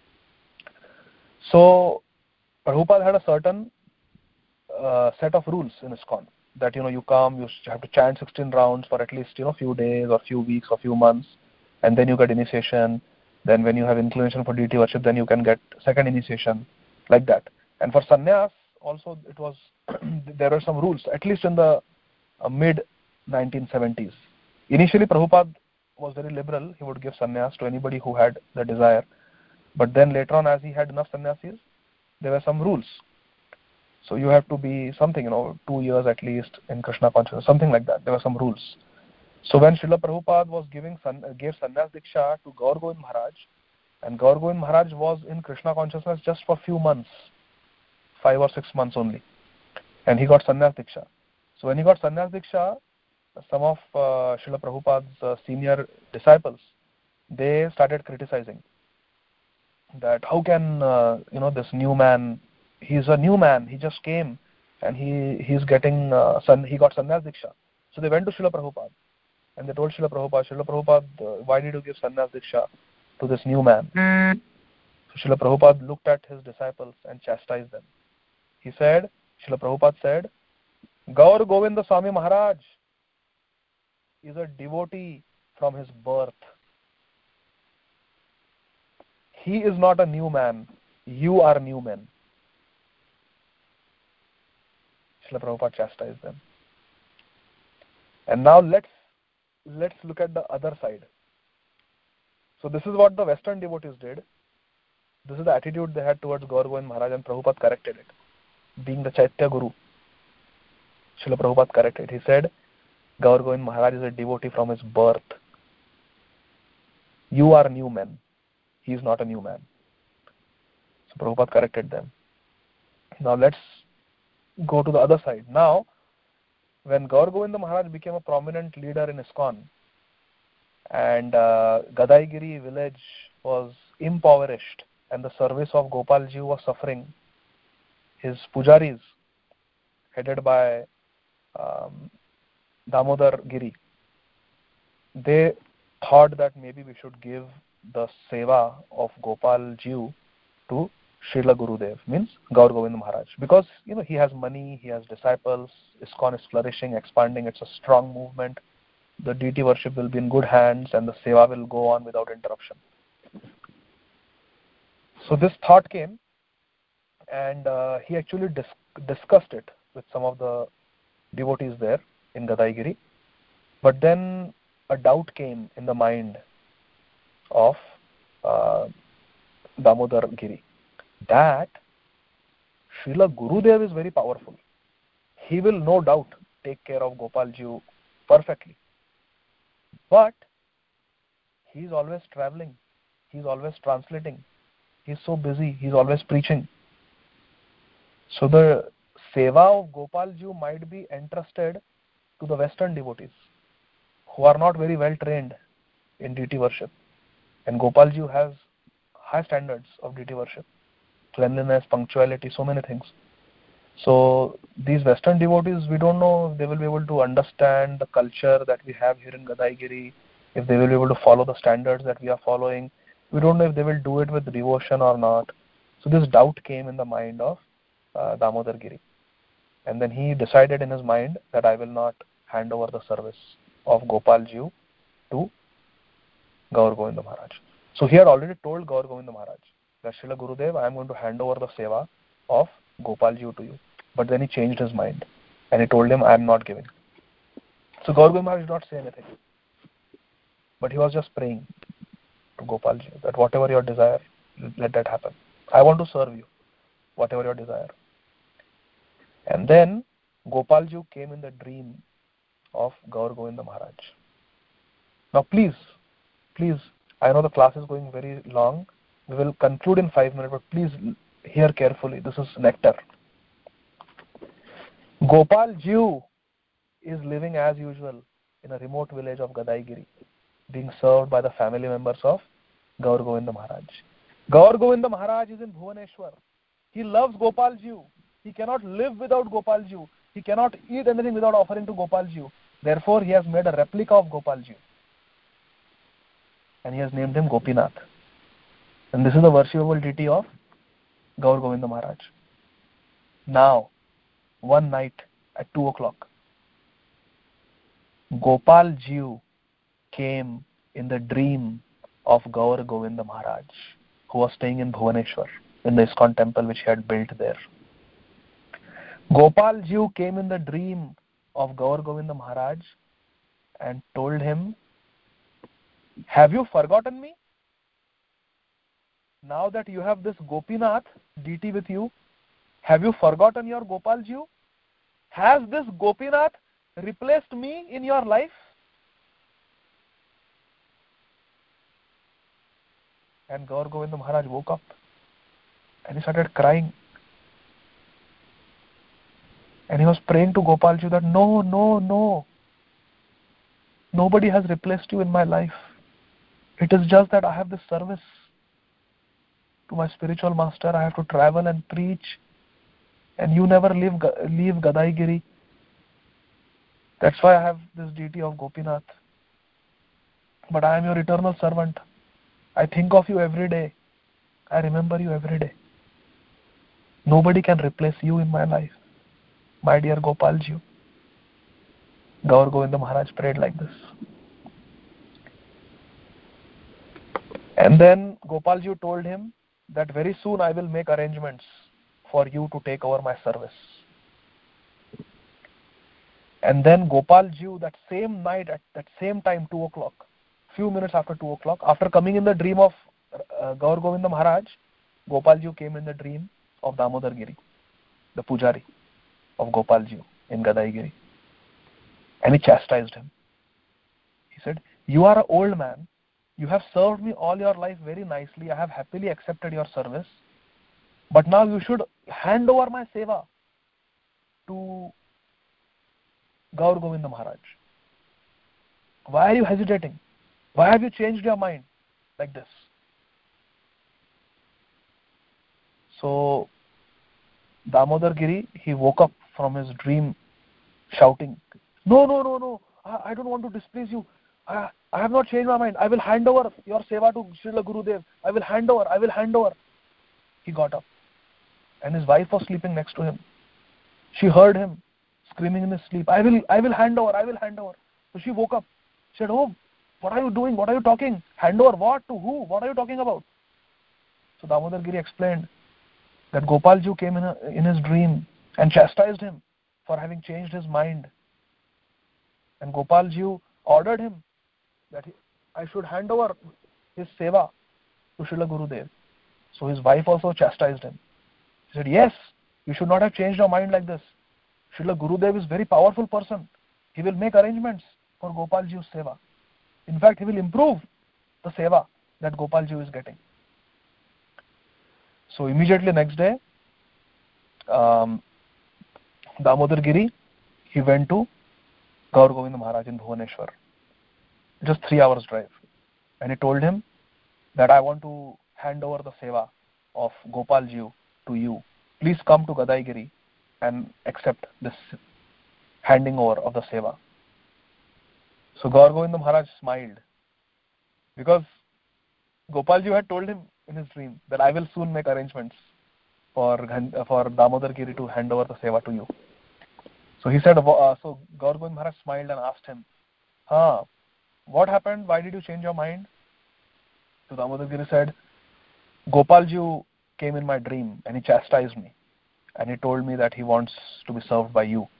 So Prabhupada had a certain uh, set of rules in ISKCON, that you know you come, you have to chant sixteen rounds for at least you know few days or few weeks or few months, and then you get initiation. Then when you have inclination for deity worship, then you can get second initiation, like that. And for sannyas also, it was there were some rules, at least in the uh, mid nineteen seventies. Initially, Prabhupada was very liberal. He would give sannyas to anybody who had the desire. But then later on, as he had enough sannyasis, there were some rules. So you have to be something, you know, two years at least in Krishna consciousness, something like that. There were some rules. So when Srila Prabhupada was giving san, gave sannyas diksha to Gaur Govind Maharaj, and Gaur Govind Maharaj was in Krishna consciousness just for a few months, five or six months only, and he got sannyas diksha. So when he got sannyas diksha, some of uh, Srila Prabhupada's uh, senior disciples, they started criticizing that how can uh, you know this new man, he's a new man, he just came and he he's getting uh, san, he got sannyas diksha. So they went to Srila Prabhupada and they told Srila Prabhupada, Srila Prabhupada, uh, why did you give sannyas diksha to this new man? Mm. So Srila Prabhupada looked at his disciples and chastised them. He said, Srila Prabhupada said, Gaur Govinda Swami Maharaj is a devotee from his birth. He is not a new man. You are new men. Srila Prabhupada chastised them. And now let's let's look at the other side. So this is what the Western devotees did. This is the attitude they had towards Gaur Govind Maharaj, and Prabhupada corrected it. Being the Chaitya Guru, Srila Prabhupada corrected. He said, Gaur Govind Maharaj is a devotee from his birth. You are new men. He is not a new man. So Prabhupada corrected them. Now let's go to the other side. Now, when Gaur Govinda Maharaj became a prominent leader in ISKCON, and uh, Gadaigiri village was impoverished, and the service of Gopalji was suffering, his pujaris, headed by um, Damodar Giri, they thought that maybe we should give the seva of Gopal Ji to Srila Gurudev, means Gaur Govind Maharaj, because you know he has money, he has disciples, ISKCON is flourishing, expanding, it's a strong movement, the deity worship will be in good hands and the seva will go on without interruption. So this thought came, and uh, he actually dis- discussed it with some of the devotees there in Gadaigiri, but then a doubt came in the mind of uh, Damodar Giri, that Srila Gurudev is very powerful. He will no doubt take care of Gopalji perfectly. But he is always traveling. He is always translating. He is so busy. He is always preaching. So the seva of Gopalji might be entrusted to the Western devotees who are not very well trained in deity worship. And Gopalji has high standards of deity worship. Cleanliness, punctuality, so many things. So these Western devotees, we don't know if they will be able to understand the culture that we have here in Gadaigiri, if they will be able to follow the standards that we are following. We don't know if they will do it with devotion or not. So this doubt came in the mind of uh, Damodar Giri. And then he decided in his mind that I will not hand over the service of Gopalji to Gaur Govinda Maharaj. So he had already told Gaur Govinda Maharaj that Srila Gurudev, I am going to hand over the seva of Gopalji to you. But then he changed his mind and he told him, I am not giving. So Gaur Govinda Maharaj did not say anything. But he was just praying to Gopalji that whatever your desire, let that happen. I want to serve you, whatever your desire. And then Gopalji came in the dream of Gaur Govinda Maharaj. Now please, please, I know the class is going very long. We will conclude in five minutes, but please hear carefully. This is nectar. Gopalji is living as usual in a remote village of Gadaigiri, being served by the family members of Gaur Govinda Maharaj. Gaur Govinda Maharaj is in Bhuvaneshwar. He loves Gopalji. He cannot live without Gopalji. He cannot eat anything without offering to Gopalji. Therefore, he has made a replica of Gopalji. And he has named him Gopinath. And this is the worshipable deity of Gaur Govinda Maharaj. Now, one night at two o'clock, Gopalji came in the dream of Gaur Govinda Maharaj, who was staying in Bhuvaneshwar, in the ISKCON temple which he had built there. Gopalji came in the dream of Gaur Govinda Maharaj and told him, have you forgotten me? Now that you have this Gopinath deity with you, have you forgotten your Gopalji? Has this Gopinath replaced me in your life? And Gaur Govinda Maharaj woke up and he started crying. And he was praying to Gopalji that no, no, no. Nobody has replaced you in my life. It is just that I have this service to my spiritual master. I have to travel and preach. And you never leave, leave Gadaigiri. That's why I have this deity of Gopinath. But I am your eternal servant. I think of you every day. I remember you every day. Nobody can replace you in my life. My dear Gopalji. Gaur Govinda Maharaj prayed like this. And then Gopalji told him that very soon I will make arrangements for you to take over my service. And then Gopalji, that same night, at that same time, two o'clock, few minutes after two o'clock, after coming in the dream of uh, Gaur Govinda Maharaj, Gopalji came in the dream of Damodar Giri, the Pujari of Gopalji in Gadaigiri. And he chastised him. He said, you are an old man. You have served me all your life very nicely. I have happily accepted your service. But now you should hand over my seva to Gaur Govinda Maharaj. Why are you hesitating? Why have you changed your mind like this? So, Damodar Giri, he woke up from his dream shouting, no, no, no, no, I, I don't want to displease you. I, I have not changed my mind. I will hand over your seva to Srila Gurudev. I will hand over. I will hand over. He got up. And his wife was sleeping next to him. She heard him screaming in his sleep, I will, I will hand over. I will hand over. So she woke up. She said, oh, what are you doing? What are you talking? Hand over what? To who? What are you talking about? So Damodar Giri explained that Gopalji came in, a, in his dream and chastised him for having changed his mind. And Gopalji ordered him that he, I should hand over his seva to Srila Gurudev. So his wife also chastised him. She said, yes, you should not have changed your mind like this. Srila Gurudev is a very powerful person. He will make arrangements for Gopalji's seva. In fact, he will improve the seva that Gopalji is getting. So immediately next day, um, Damodar Giri, he went to Gaur Govinda Maharaj in Bhuvaneshwar. Just three hours drive. And he told him that I want to hand over the seva of Gopalji to you. Please come to Gadaigiri and accept this handing over of the seva. So Gaur Govinda Maharaj smiled because Gopalji had told him in his dream that I will soon make arrangements for for Damodar Giri to hand over the seva to you. So he said, uh, so Gaur Govinda Maharaj smiled and asked him, huh, what happened? Why did you change your mind? So Damodar Giri said, Gopalji came in my dream and he chastised me. And he told me that he wants to be served by you.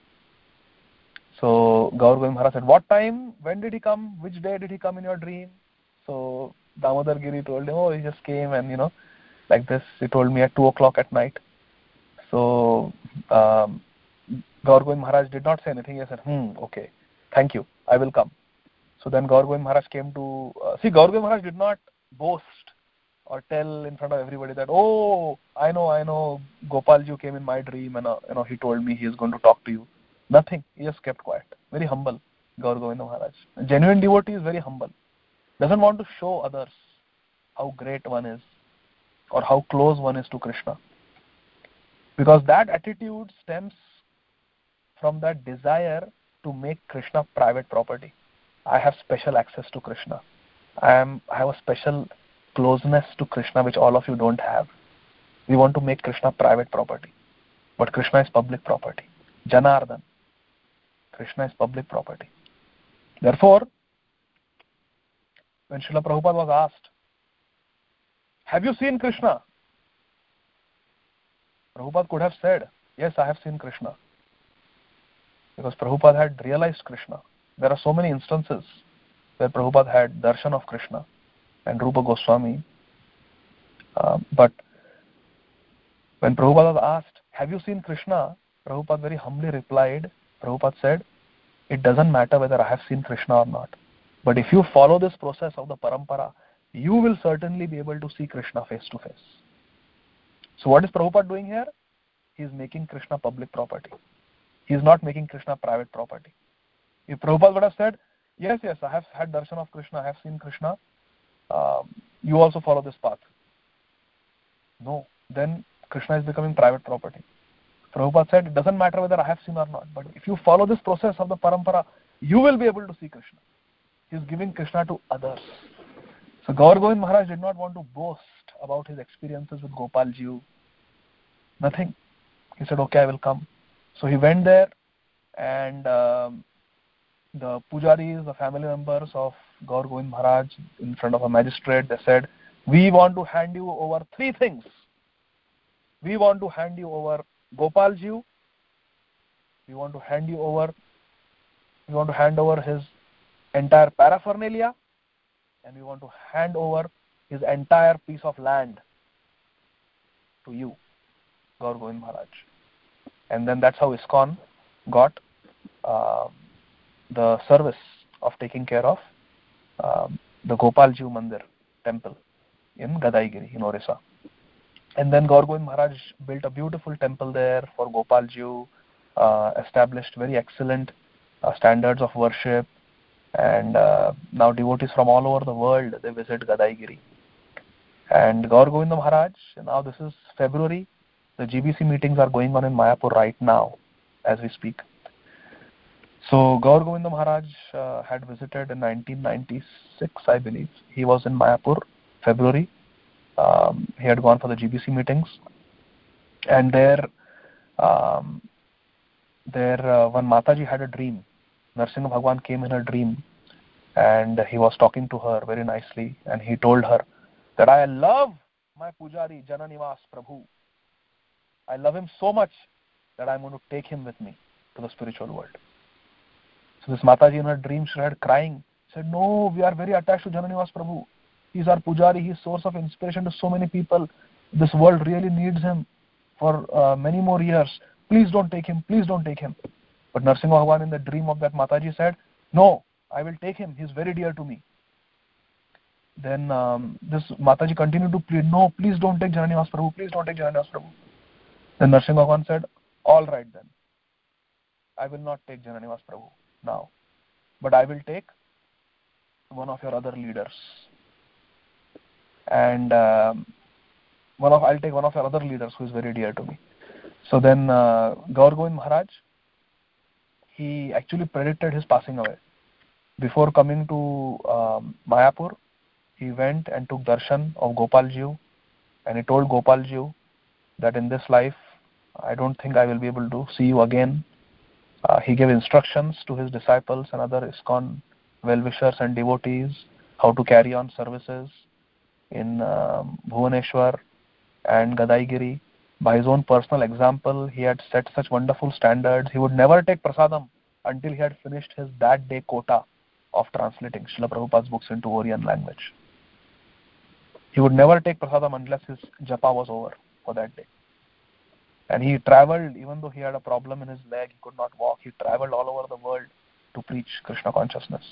So Gaur Govinda Maharaj said, what time? When did he come? Which day did he come in your dream? So Damodar Giri told him, oh, he just came and, you know, like this. He told me at two o'clock at night. So um, Gaur Govinda Maharaj did not say anything. He said, hmm, okay, thank you. I will come. So then Gaur Govinda Maharaj came to, uh, see, Gaur Govinda Maharaj did not boast or tell in front of everybody that, oh, I know, I know, Gopalji came in my dream and, uh, you know, he told me he is going to talk to you. Nothing. He just kept quiet. Very humble, Gaur Govinda Maharaj. A genuine devotee is very humble. Doesn't want to show others how great one is or how close one is to Krishna. Because that attitude stems from that desire to make Krishna private property. I have special access to Krishna. I am. I have a special closeness to Krishna which all of you don't have. We want to make Krishna private property. But Krishna is public property. Janardhan. Krishna is public property. Therefore, when Srila Prabhupada was asked, have you seen Krishna? Prabhupada could have said, yes, I have seen Krishna. Because Prabhupada had realized Krishna. There are so many instances where Prabhupada had darshan of Krishna and Rupa Goswami. Uh, but when Prabhupada was asked, have you seen Krishna? Prabhupada very humbly replied, Prabhupada said, it doesn't matter whether I have seen Krishna or not. But if you follow this process of the parampara, you will certainly be able to see Krishna face to face. So what is Prabhupada doing here? He is making Krishna public property. He is not making Krishna private property. If Prabhupada would have said, yes, yes, I have had darshan of Krishna, I have seen Krishna, um, you also follow this path. No, then Krishna is becoming private property. Prabhupada said, it doesn't matter whether I have seen or not, but if you follow this process of the parampara, you will be able to see Krishna. He is giving Krishna to others. So Gaur Govinda Maharaj did not want to boast about his experiences with Gopalji. Nothing. He said, okay, I will come. So he went there, and um, the pujaris, the family members of Gaur Govinda Maharaj, in front of a magistrate, they said, we want to hand you over three things. We want to hand you over Gopalji. We want to hand you over, we want to hand over his entire paraphernalia, and we want to hand over his entire piece of land to you, Gaur Govinda Maharaj. And then that's how ISKCON got uh, the service of taking care of um, the Gopalji Mandir temple in Gadaigiri, in Orissa. And then Gaur Govinda Maharaj built a beautiful temple there for Gopalji, uh, established very excellent uh, standards of worship, and uh, now devotees from all over the world, they visit Gadaigiri. And Gaur Govinda Maharaj, now this is February, the G B C meetings are going on in Mayapur right now as we speak. So Gaur Govinda Maharaj uh, had visited in nineteen ninety-six, I believe. He was in Mayapur, February. Um, he had gone for the G B C meetings, and there, um, there uh, one Mataji had a dream. Narsingha Bhagwan came in her dream, and he was talking to her very nicely, and he told her that I love my Pujari Jananivas Prabhu. I love him so much that I'm going to take him with me to the spiritual world. So this Mataji in her dream started crying. Said, no, we are very attached to Jananivas Prabhu. He's our Pujari. He's source of inspiration to so many people. This world really needs him for uh, many more years. Please don't take him. Please don't take him. But Narsingha Bhagwan in the dream of that Mataji said, no, I will take him. He's very dear to me. Then um, this Mataji continued to plead, no, please don't take Jananivas Prabhu. Please don't take Jananivas Prabhu. Then Narsingha Bhagwan said, all right then. I will not take Jananivas Prabhu now, but I will take one of your other leaders, and um, one of I'll take one of your other leaders who is very dear to me. So then uh, Gaur Govind Maharaj, he actually predicted his passing away. Before coming to um, Mayapur, he went and took darshan of Gopalji, and he told Gopalji that in this life I don't think I will be able to see you again. Uh, he gave instructions to his disciples and other ISKCON well-wishers and devotees how to carry on services in um, Bhuvaneshwar and Gadaigiri. By his own personal example, he had set such wonderful standards. He would never take prasadam until he had finished his that day quota of translating Srila Prabhupada's books into Oriyan language. He would never take prasadam unless his japa was over for that day. And he traveled, even though he had a problem in his leg, he could not walk, he traveled all over the world to preach Krishna consciousness.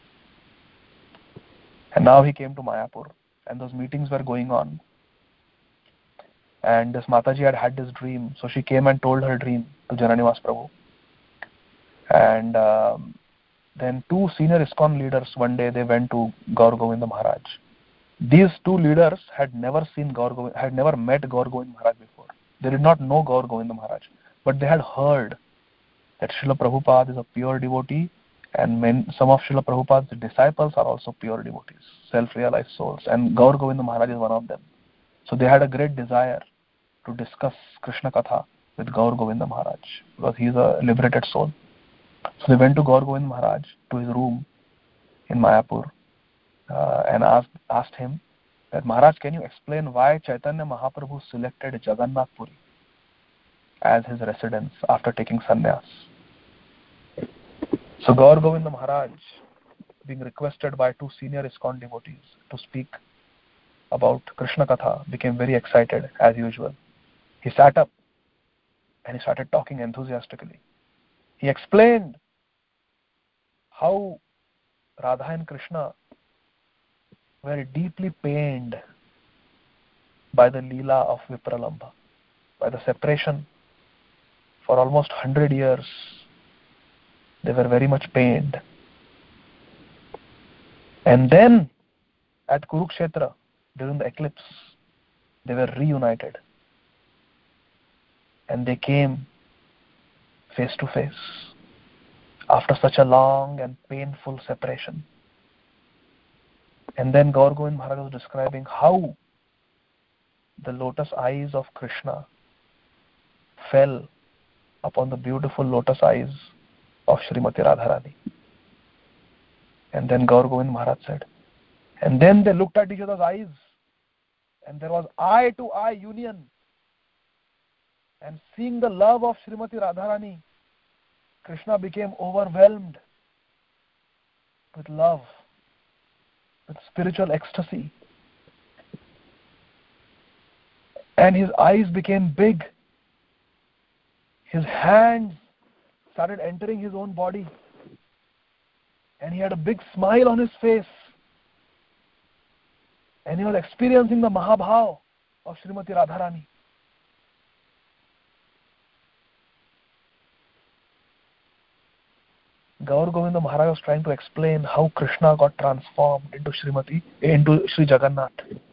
And now he came to Mayapur, and those meetings were going on. And this Mataji had had this dream, so she came and told her dream to Jananivas Prabhu. And um, then two senior ISKCON leaders, one day they went to Gaur Govinda Maharaj. These two leaders had never seen Gaur Govind, had never met Gaur Govinda Maharaj before. They did not know Gaur Govinda Maharaj, but they had heard that Srila Prabhupada is a pure devotee, and men, some of Srila Prabhupada's disciples are also pure devotees, self-realized souls, and Gaur Govinda Maharaj is one of them. So they had a great desire to discuss Krishna Katha with Gaur Govinda Maharaj, because he is a liberated soul. So they went to Gaur Govinda Maharaj, to his room in Mayapur, uh, and asked, asked him, that Maharaj, can you explain why Chaitanya Mahaprabhu selected Jagannath Puri as his residence after taking sannyas? So Gaur Govinda Maharaj, being requested by two senior ISKCON devotees to speak about Krishna Katha, became very excited as usual. He sat up and he started talking enthusiastically. He explained how Radha and Krishna were deeply pained by the Leela of Vipralambha, by the separation. For almost one hundred years, they were very much pained. And then, at Kurukshetra, during the eclipse, they were reunited. And they came face to face after such a long and painful separation. And then Gaur Govind Maharaj was describing how the lotus eyes of Krishna fell upon the beautiful lotus eyes of Srimati Radharani. And then Gaur Govind Maharaj said, and then they looked at each other's eyes, and there was eye to eye union. And seeing the love of Srimati Radharani, Krishna became overwhelmed with love, with spiritual ecstasy. And his eyes became big. His hands started entering his own body. And he had a big smile on his face. And he was experiencing the Mahabhav of Srimati Radharani. Gaur Govinda Maharaj was trying to explain how Krishna got transformed into Srimati, into Sri Jagannath.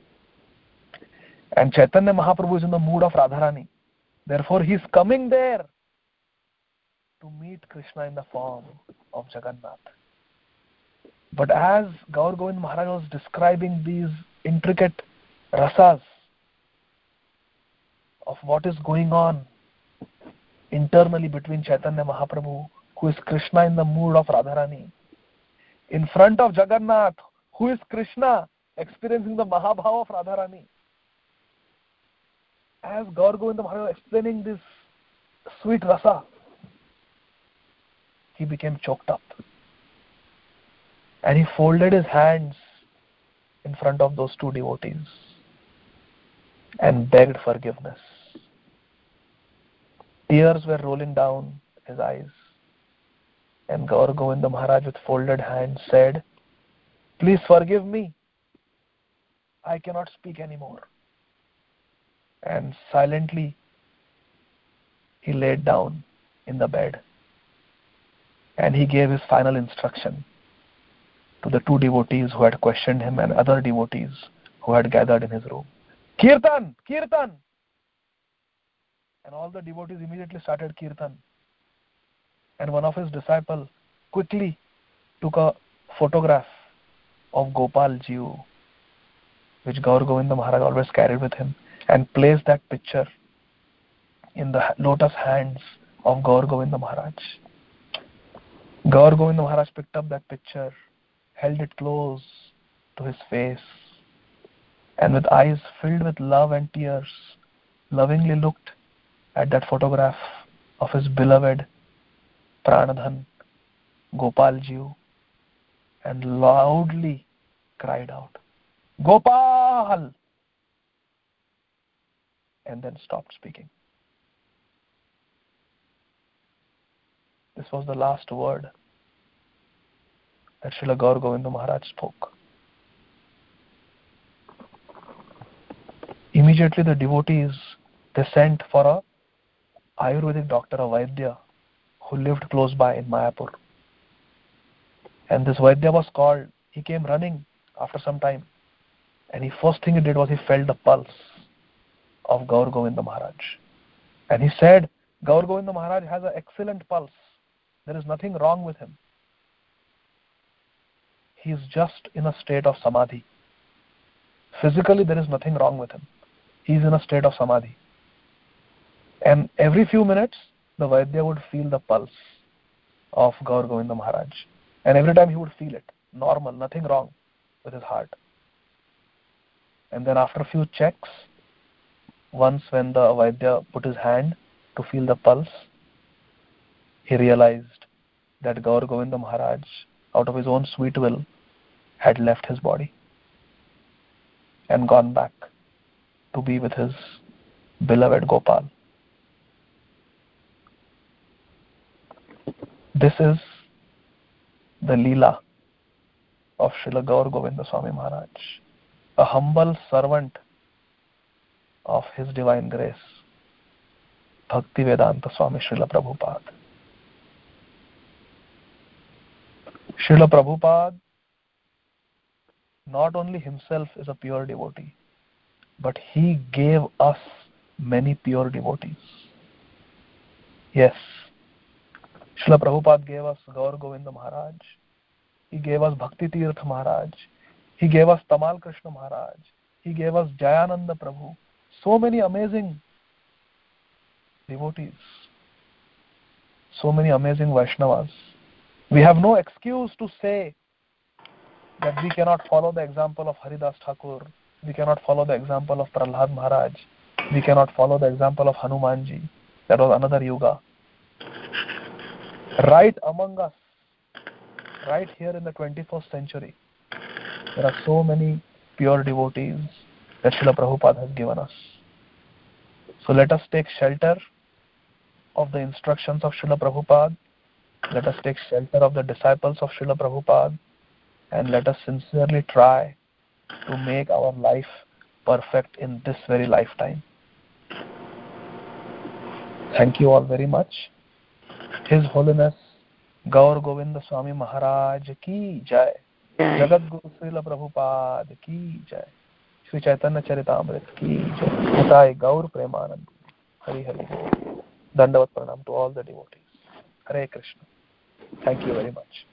And Chaitanya Mahaprabhu is in the mood of Radharani. Therefore, he is coming there to meet Krishna in the form of Jagannath. But as Gaur Govind Maharaj was describing these intricate rasas of what is going on internally between Chaitanya Mahaprabhu, who is Krishna in the mood of Radharani, in front of Jagannath, who is Krishna experiencing the Mahabhava of Radharani. As Gaur Govind Maharaj was explaining this sweet rasa, he became choked up. And he folded his hands in front of those two devotees and begged forgiveness. Tears were rolling down his eyes. And Gaur Govinda Maharaj with folded hands said, "Please forgive me. I cannot speak anymore." And silently he laid down in the bed. And he gave his final instruction to the two devotees who had questioned him and other devotees who had gathered in his room. "Kirtan! Kirtan!" And all the devotees immediately started Kirtan. And one of his disciples quickly took a photograph of Gopal Ji, which Gaur Govinda Maharaj always carried with him, and placed that picture in the lotus hands of Gaur Govinda Maharaj. Gaur Govinda Maharaj picked up that picture, held it close to his face, and with eyes filled with love and tears, lovingly looked at that photograph of his beloved Pranadhan, Gopal Ji, and loudly cried out, "Gopal!" and then stopped speaking. This was the last word that Srila Gaur Govinda Maharaj spoke. Immediately the devotees, they sent for a Ayurvedic doctor, a Vaidya, who lived close by in Mayapur. And this Vaidya was called. He came running after some time. And the first thing he did was he felt the pulse of Gaur Govinda Maharaj. And he said, Gaur Govinda Maharaj has an excellent pulse. There is nothing wrong with him. He is just in a state of samadhi. Physically, there is nothing wrong with him. He is in a state of samadhi. And every few minutes, the Vaidya would feel the pulse of Gaur Govinda Maharaj. And every time he would feel it. Normal, nothing wrong with his heart. And then after a few checks, once when the Vaidya put his hand to feel the pulse, he realized that Gaur Govinda Maharaj, out of his own sweet will, had left his body and gone back to be with his beloved Gopal. This is the Leela of Srila Gaur Govinda Swami Maharaj, a humble servant of His Divine Grace, Bhaktivedanta Swami Srila Prabhupada. Srila Prabhupada not only himself is a pure devotee, but he gave us many pure devotees. Yes, Srila Prabhupada gave us Gaur Govinda Maharaj. He gave us Bhakti Tirtha Maharaj. He gave us Tamal Krishna Maharaj. He gave us Jayananda Prabhu. So many amazing devotees. So many amazing Vaishnavas. We have no excuse to say that we cannot follow the example of Haridas Thakur. We cannot follow the example of Prahlad Maharaj. We cannot follow the example of Hanumanji. That was another yuga. Right among us, right here in the twenty-first century, there are so many pure devotees that Srila Prabhupada has given us. So let us take shelter of the instructions of Srila Prabhupada. Let us take shelter of the disciples of Srila Prabhupada, and let us sincerely try to make our life perfect in this very lifetime. Thank you all very much. His Holiness Gaur Govinda Swami Maharaj ki jai. Jagat Guru Srila Prabhupada ki jai. Sri Chaitanya Charitamrit ki jai. Nitai Gaur Premanand. Hari Hari Bol. Dandavat Pranam to all the devotees. Hare Krishna. Thank you very much.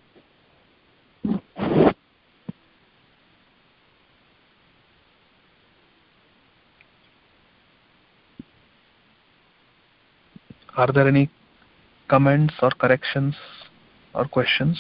Are there any comments or corrections or questions?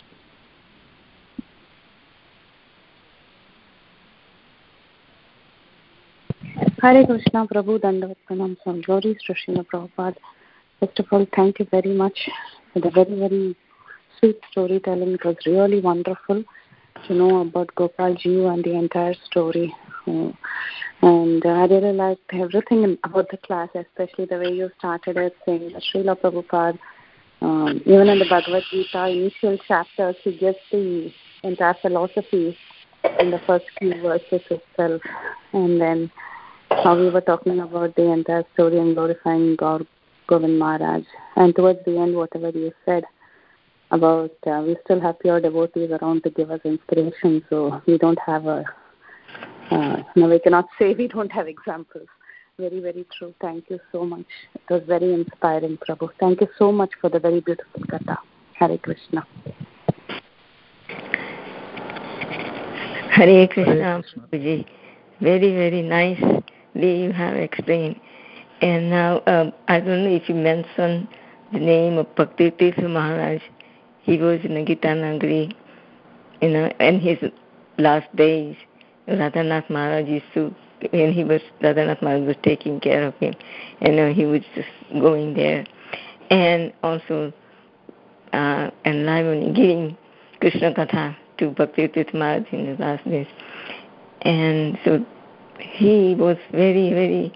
Hare Krishna, Prabhu, Dandavat Pranam, some glories to Srila Prabhupada. First of all, thank you very much for the very, very sweet storytelling. It was really wonderful to know about Gopalji and the entire story. Uh, and uh, I really liked everything about the class, especially the way you started it, saying that Srila Prabhupada, um, even in the Bhagavad Gita, initial chapters, he gives the entire philosophy in the first few verses itself. And then how we were talking about the entire story and glorifying God, Govind Maharaj. And towards the end, whatever you said about uh, we still have pure devotees around to give us inspiration, so we don't have a, uh, no, we cannot say we don't have examples. Very, very true. Thank you so much. It was very inspiring, Prabhu. Thank you so much for the very beautiful katha. Hare Krishna. Hare Krishna, Prabhuji. Very, very nice way you have explained. And now, um, I don't know if you mentioned the name of Bhaktivedanta Maharaj. He was in the Gitanagari, you know, and his last days, Radhanath Maharaj used to, when he was, Radhanath Maharaj was taking care of him, and uh, he was just going there. And also, uh, and live giving Krishna Katha to Bhaktivedanta Maharaj in his last days. And so he was very, very,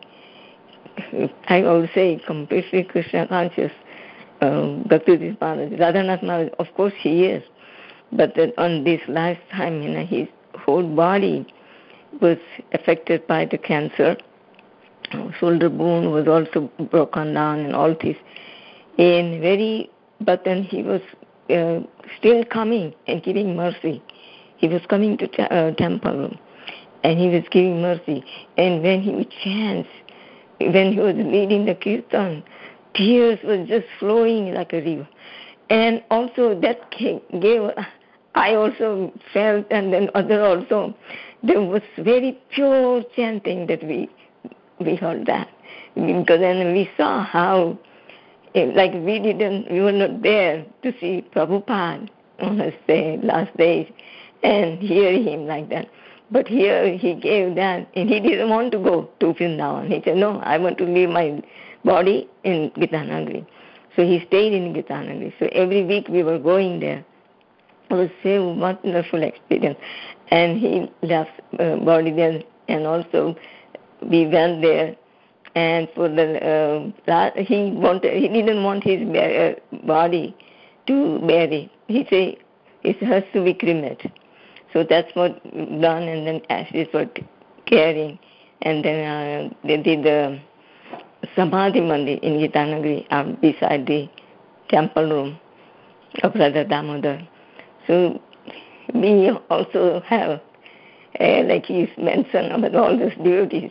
I would say, completely Krishna conscious. Um, Bhaktivedanta Maharaj, Radhanath Maharaj, of course he is, but that on this lifetime, you know, his whole body was affected by the cancer. Shoulder bone was also broken down and all this. And very, but then he was uh, still coming and giving mercy. He was coming to t- uh, temple and he was giving mercy. And when he would chant, when he was leading the kirtan, tears was just flowing like a river. And also that gave, I also felt, and then other also, there was very pure chanting that we we heard that. Because then we saw how, like we didn't, we were not there to see Prabhupada on his day, last days and hear him like that. But here he gave that, and he didn't want to go to Vrindavan. He said, no, I want to leave my body in Gitanagari. So he stayed in Gitanagari. So every week we were going there. It was a wonderful experience. And he left uh, body there, and also we went there. And for the uh, he wanted, he didn't want his uh, body to bury. He said it has to be cremated. So that's what done, and then ashes were carrying, and then uh, they did the Samadhi Mandir in Gitanagari uh, beside the temple room of Radha Damodar. So we also have, uh, like he mentioned about all those devotees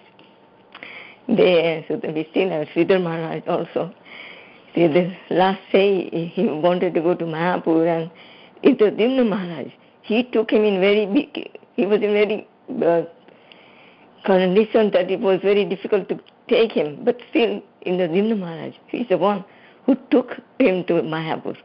there. So we still have Sridhar Maharaj also. See, the last day he wanted to go to Mayapur, and it was Dimna Maharaj. He took him in very big, he was in very uh, condition that it was very difficult to take him, but still in the Dimna Maharaj, he's the one who took him to Mayapur.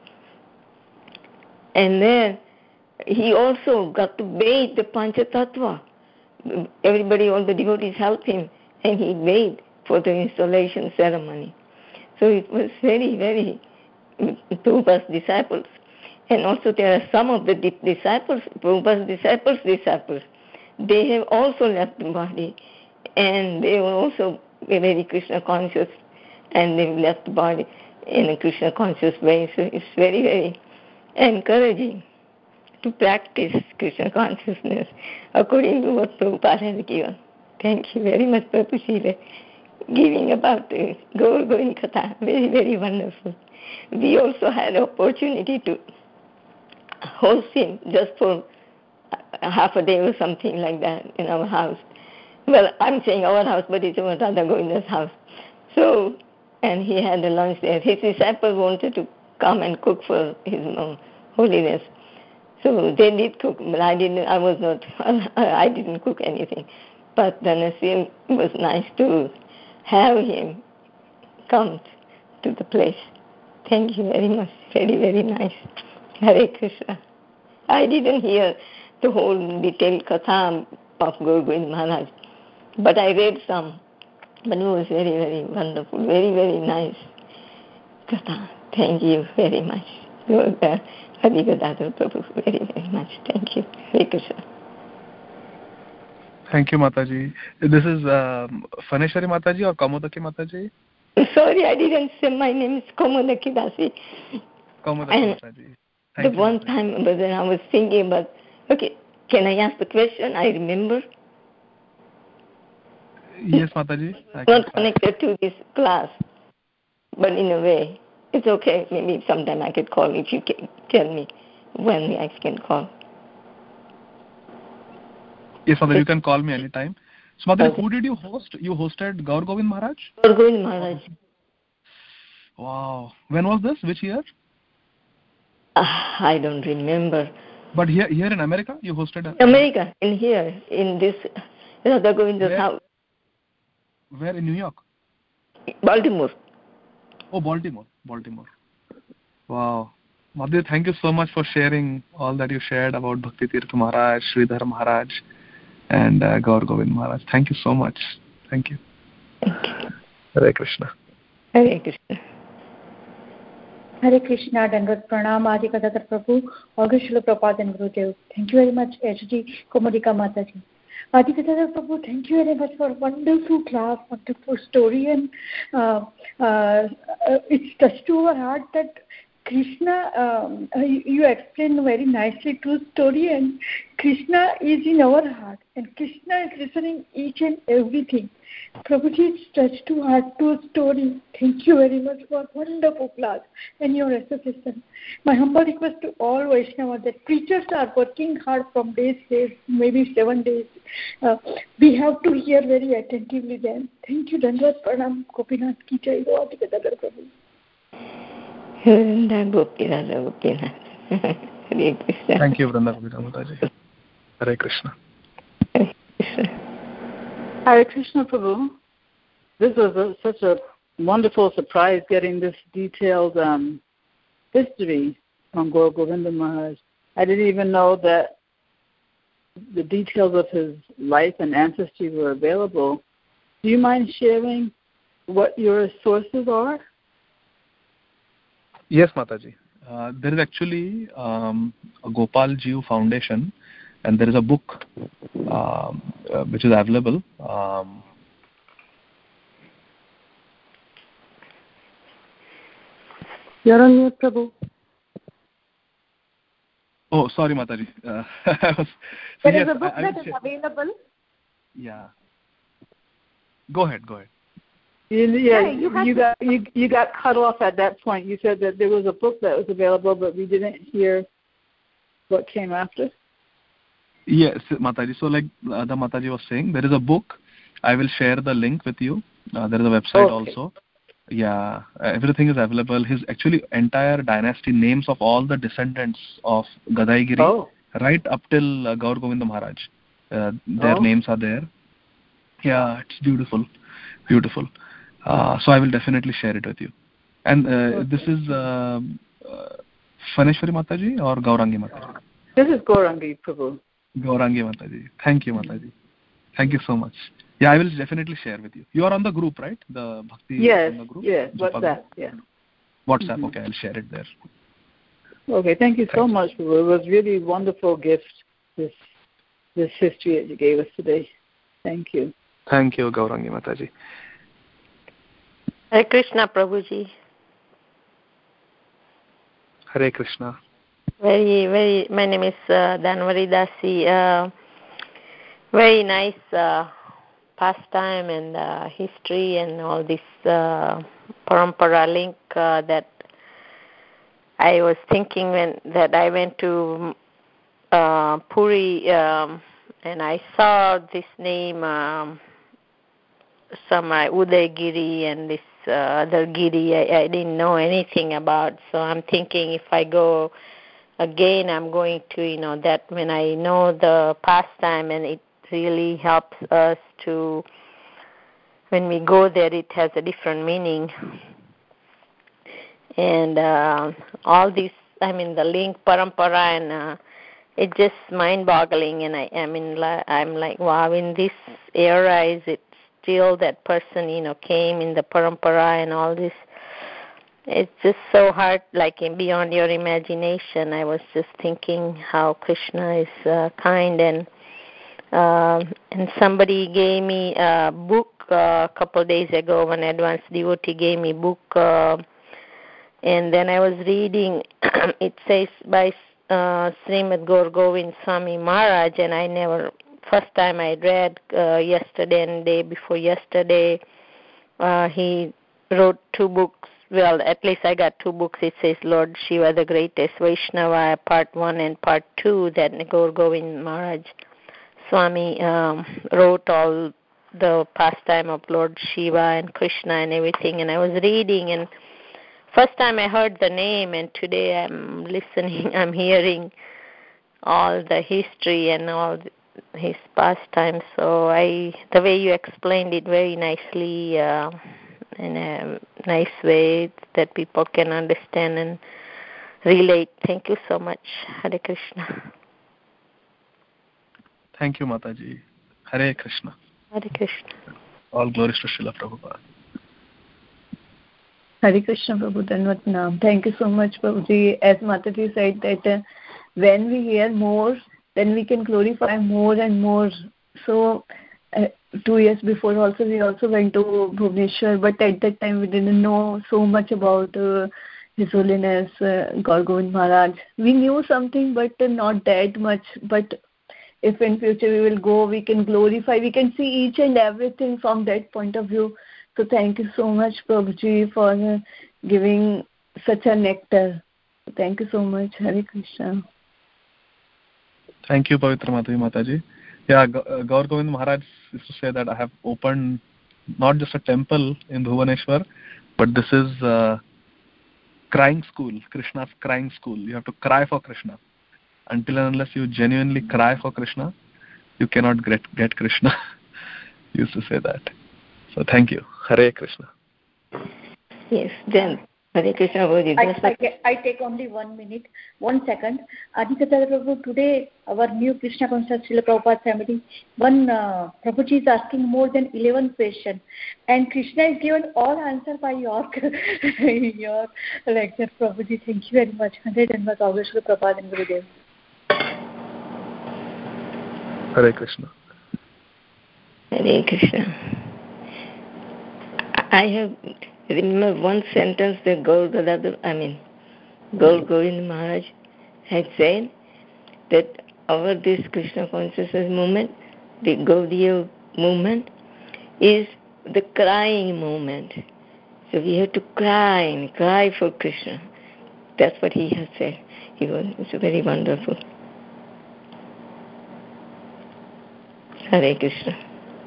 And then he also got to bathe the Panchatattva. Everybody, all the devotees helped him, and he bathed for the installation ceremony. So it was very, very, Prabhupada's disciples. And also there are some of the disciples, Prabhupada's disciples' disciples, they have also left the body, and they were also very Krishna conscious, and they left the body in a Krishna conscious way. So it's very, very encouraging to practice Krishna consciousness according to what Prabhupada has given. Thank you very much, Prabhuji, giving about the Gaur Govind Katha. Very, very wonderful. We also had the opportunity to host him just for half a day or something like that in our house. Well, I'm saying our house, but it's Radha Govinda's house. So, and he had a lunch there. His disciple wanted to come and cook for His Holiness. So they did cook, but I didn't. I was not. I didn't cook anything. But then it was nice to have him come to the place. Thank you very much. Very, very nice. Hare Krishna. I didn't hear the whole detailed katha of Gaur Govind Maharaj, but I read some. But it was very, very wonderful. Very, very nice katha. Thank you very much. Hari Gadadhar Prabhu, very, very much. Thank you. Hare Krishna. Thank you, Mataji. This is um, Phaneshwari Mataji or Kamodaki Mataji? Sorry, I didn't say my name is Kamodaki Dasi. Kamodaki and Mataji. The Thank you, one Mataji. time, but then I was thinking about, okay, can I ask the question? I remember. Yes, Mataji. I Not connected to this class, but in a way. It's okay. Maybe sometime I could call if you can tell me when I can call. Yes, Mataji, you can call me anytime. So, Mataji, Okay. who did you host? You hosted Gaur Govind Maharaj? Gaur Govind Maharaj. Wow. When was this? Which year? Uh, I don't remember. But here, here in America, you hosted? A- America, in here, in this Radha Govinda's house. Where in New York? Baltimore. Oh, Baltimore. Baltimore. Wow. Madhya, thank you so much for sharing all that you shared about Bhakti Tirtha Maharaj, Sridhar Maharaj, and uh, Gaur Govind Maharaj. Thank you so much. Thank you. Thank you. Hare Krishna. Hare Krishna. Hare Krishna, Dandavat Pranam, Adi Gadadhar Prabhu, August Srila Prabhupada and Gurudev. Thank you very much, H D Komodika Mataji. Adi Gadadhar Prabhu, thank you very much for a wonderful class, wonderful story, and uh, uh, it's touched to our heart that Krishna, um, you, you explained very nicely true story, and Krishna is in our heart, and Krishna is listening each and everything. Prabhuji, it's touched to heart to story. Thank you very much for wonderful class and your association. My humble request to all Vaishnavas that preachers are working hard from days, days, maybe seven days. Uh, we have to hear very attentively then. Thank you, Dandavat Pranam, Gopinath Ki Jai, Adi Gadadhar Prabhu. Vranda Gopinath Gopinath. Hare Krishna. Thank you, Vranda Gopinath Mataji. Hare Krishna. Hare Krishna. Hare Krishna Prabhu. This was a, such a wonderful surprise getting this detailed um, history on Gaur Govinda Maharaj. I didn't even know that the details of his life and ancestry were available. Do you mind sharing what your sources are? Yes, Mataji. Uh, there is actually um, a Gopal Jiu Foundation, and there is a book um, uh, which is available. Um, You're on mute, Prabhu. oh, sorry, Mataji. Uh, I was, so There yes, is a book I, I that will is share. available. Yeah. Go ahead. Go ahead. You, yeah, Yeah, you you, you got you, you got cut off at that point. You said that there was a book that was available, but we didn't hear what came after. Yes, Mataji. So like uh, the Mataji was saying, there is a book. I will share the link with you. Uh, there is a website Okay. also. Yeah, everything is available. His actually entire dynasty, names of all the descendants of Gadaigiri, Oh. right up till uh, Gaur Govinda Maharaj. Uh, their Oh. names are there. Yeah, it's beautiful. Beautiful. Uh, so I will definitely share it with you. And uh, Okay. this is uh, uh, Phaneshwari Mataji or Gaurangi Mataji? This is Gaurangi Prabhu. Gaurangi Mataji. Thank you, Mataji. Thank you so much. Yeah, I will definitely share with you. You are on the group, right? The Bhakti Yes, on the group? yes. Japa WhatsApp, group? yeah. WhatsApp, Mhm. okay, I'll share it there. Okay, thank you so Thank you. much, Prabhu. It was really a wonderful gift, this this history that you gave us today. Thank you. Thank you, Gaurangi Mataji. Hare Krishna, Prabhuji. Hare Krishna. Very, very, my name is uh, Dhanvari Dasi. Uh, very nice uh, pastime and uh, history and all this uh, parampara link uh, that I was thinking when that I went to uh, Puri um, and I saw this name um, somewhere, Udayagiri, and this uh, other Giri I, I didn't know anything about. So I'm thinking if I go again, I'm going to, you know, that when I know the pastime, and it really helps us to, when we go there, it has a different meaning. And uh, all these, I mean, the link, parampara, and uh, it's just mind-boggling. And I, I mean, I'm like, wow, in this era, is it still that person, you know, came in the parampara and all this? It's just so hard, like beyond your imagination. I was just thinking how Krishna is uh, kind, and uh, and somebody gave me a book uh, a couple of days ago. One advanced devotee gave me a book, uh, and then I was reading. It says by uh, Srimad Gaur Govind Swami Maharaj, and I never. First time I read uh, yesterday and day before yesterday. Uh, he wrote two books. Well, at least I got two books. It says Lord Shiva, the Greatest Vaishnava, part one and part two, that Gaur Govind Maharaj Swami um, wrote all the pastime of Lord Shiva and Krishna and everything. And I was reading, and first time I heard the name, and today I'm listening, I'm hearing all the history and all his pastimes. So I, the way you explained it very nicely, uh, in a nice way that people can understand and relate. Thank you so much. Hare Krishna. Thank you, Mataji. Hare Krishna. Hare Krishna. All glories to Srila Prabhupada. Hare Krishna, Prabhu Dhanvat Pranam. Thank you so much, Prabhuji. As Mataji said, that uh, when we hear more, then we can glorify more and more. So, uh, two years before also, we also went to Bhubaneswar, but at that time we didn't know so much about uh, His Holiness uh, Gaur Govind Maharaj. We knew something, but uh, not that much. But if in future we will go, we can glorify, we can see each and everything from that point of view. So thank you so much, Prabhuji, for uh, giving such a nectar. Thank you so much. Hare Krishna. Thank you, Pavitra Mataji Mataji. Yeah, Gaur Govind Maharaj used to say that I have opened not just a temple in Bhubaneswar, but this is uh, crying school, Krishna's crying school. You have to cry for Krishna. Until and unless you genuinely cry for Krishna, you cannot get, get Krishna. He used to say that. So thank you. Hare Krishna. Yes, then. Hare Krishna. I, I, I take only one minute, one second. Aditya Prabhu, today our new Krishna conscious Srila Prabhupada family, one uh, Prabhuji is asking more than eleven questions, and Krishna is given all answer by your your lecture, Prabhuji. Thank you very much. Hundred and much always Srila Prabhupada and Gurudev. Hare Krishna. Hare Krishna. I have remember one sentence that Gaur Gadadhar, I mean, Gaur Govind Maharaj had said that our this Krishna consciousness movement, the Gaudiya movement, is the crying movement. So we have to cry and cry for Krishna. That's what he has said. He was, it's very wonderful. Hare Krishna.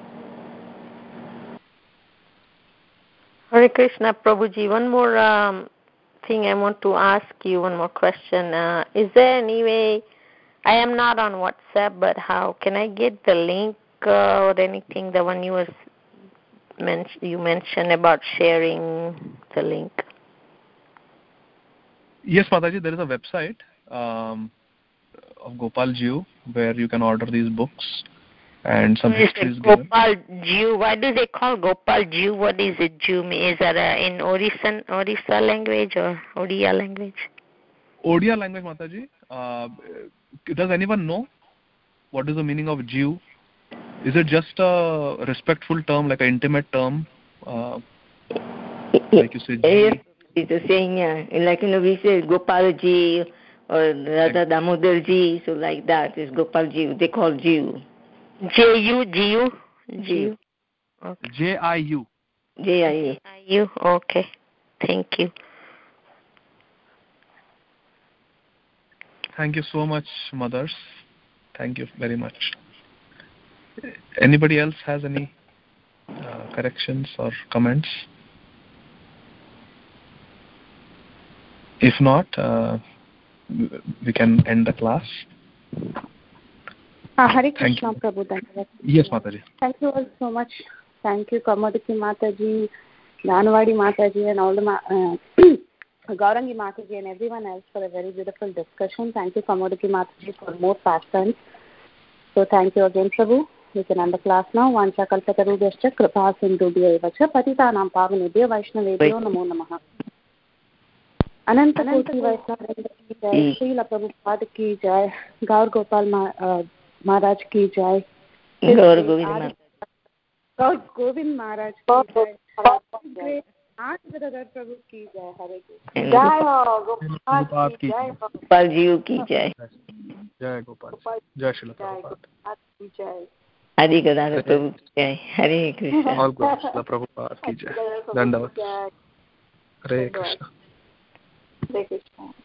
Hare Krishna, Prabhuji. One more um, thing I want to ask you, one more question. Uh, is there any way, I am not on WhatsApp, but how can I get the link uh, or anything, the one you, was men- you mentioned about sharing the link? Yes, Mataji, there is a website um, of Gopal Jiu where you can order these books. And some history is given. Gopal Jiu. Why do they call Gopal Jiu? What is it, Jiu? Is that a, in Orissa, Orissa language or Odia language? Odia language, Mataji. Uh, does anyone know what is the meaning of Jiu? Is it just a respectful term, like an intimate term? Uh, like you say, Jiu? It's the saying, yeah. Like, you know, we say Gopal Ji or Radha Damodar Ji, so like that. It's Gopal Jiu. They call Jiu. J U G U G U Okay. J I U J I U Okay. Thank you. Thank you so much, mothers. Thank you very much. Anybody else has any uh, corrections or comments? If not, uh, we can end the class. Uh, Hare Krishna, Prabhu. Yes, Mataji. Thank you all so much. Thank you, Kamadiki Mataji, Dhanwadi Mataji, and all the ma- uh, Gaurangi Mataji and everyone else for a very beautiful discussion. Thank you, Kamadiki Mataji, for more pastimes. So thank you again, Prabhu. We can end the class now. Vancha kalpatarubhyascha kripa sindhubhya eva cha patitanam pavanebhyo vaishnavebhyo namo namah. Ananta koti Vaishnavendra ki jai, Srila Prabhupada ki jai, Gaur Gopal Maharaj ki jai, Gaur Govind Maharaj. Gaur Govind Maharaj ki jai, great Aunt Brother Prabhu ki jai, Hare Krishna. Jai Gopal ki jai, Gopal Ji ki jai. Jai Gopal. Jai Srila Prabhupada ki jai. Hare Gadadhar Prabhu ki jai. Hare Krishna. All glories Srila Prabhupada ki jai. Dandavat. Hare Krishna. Hare Krishna.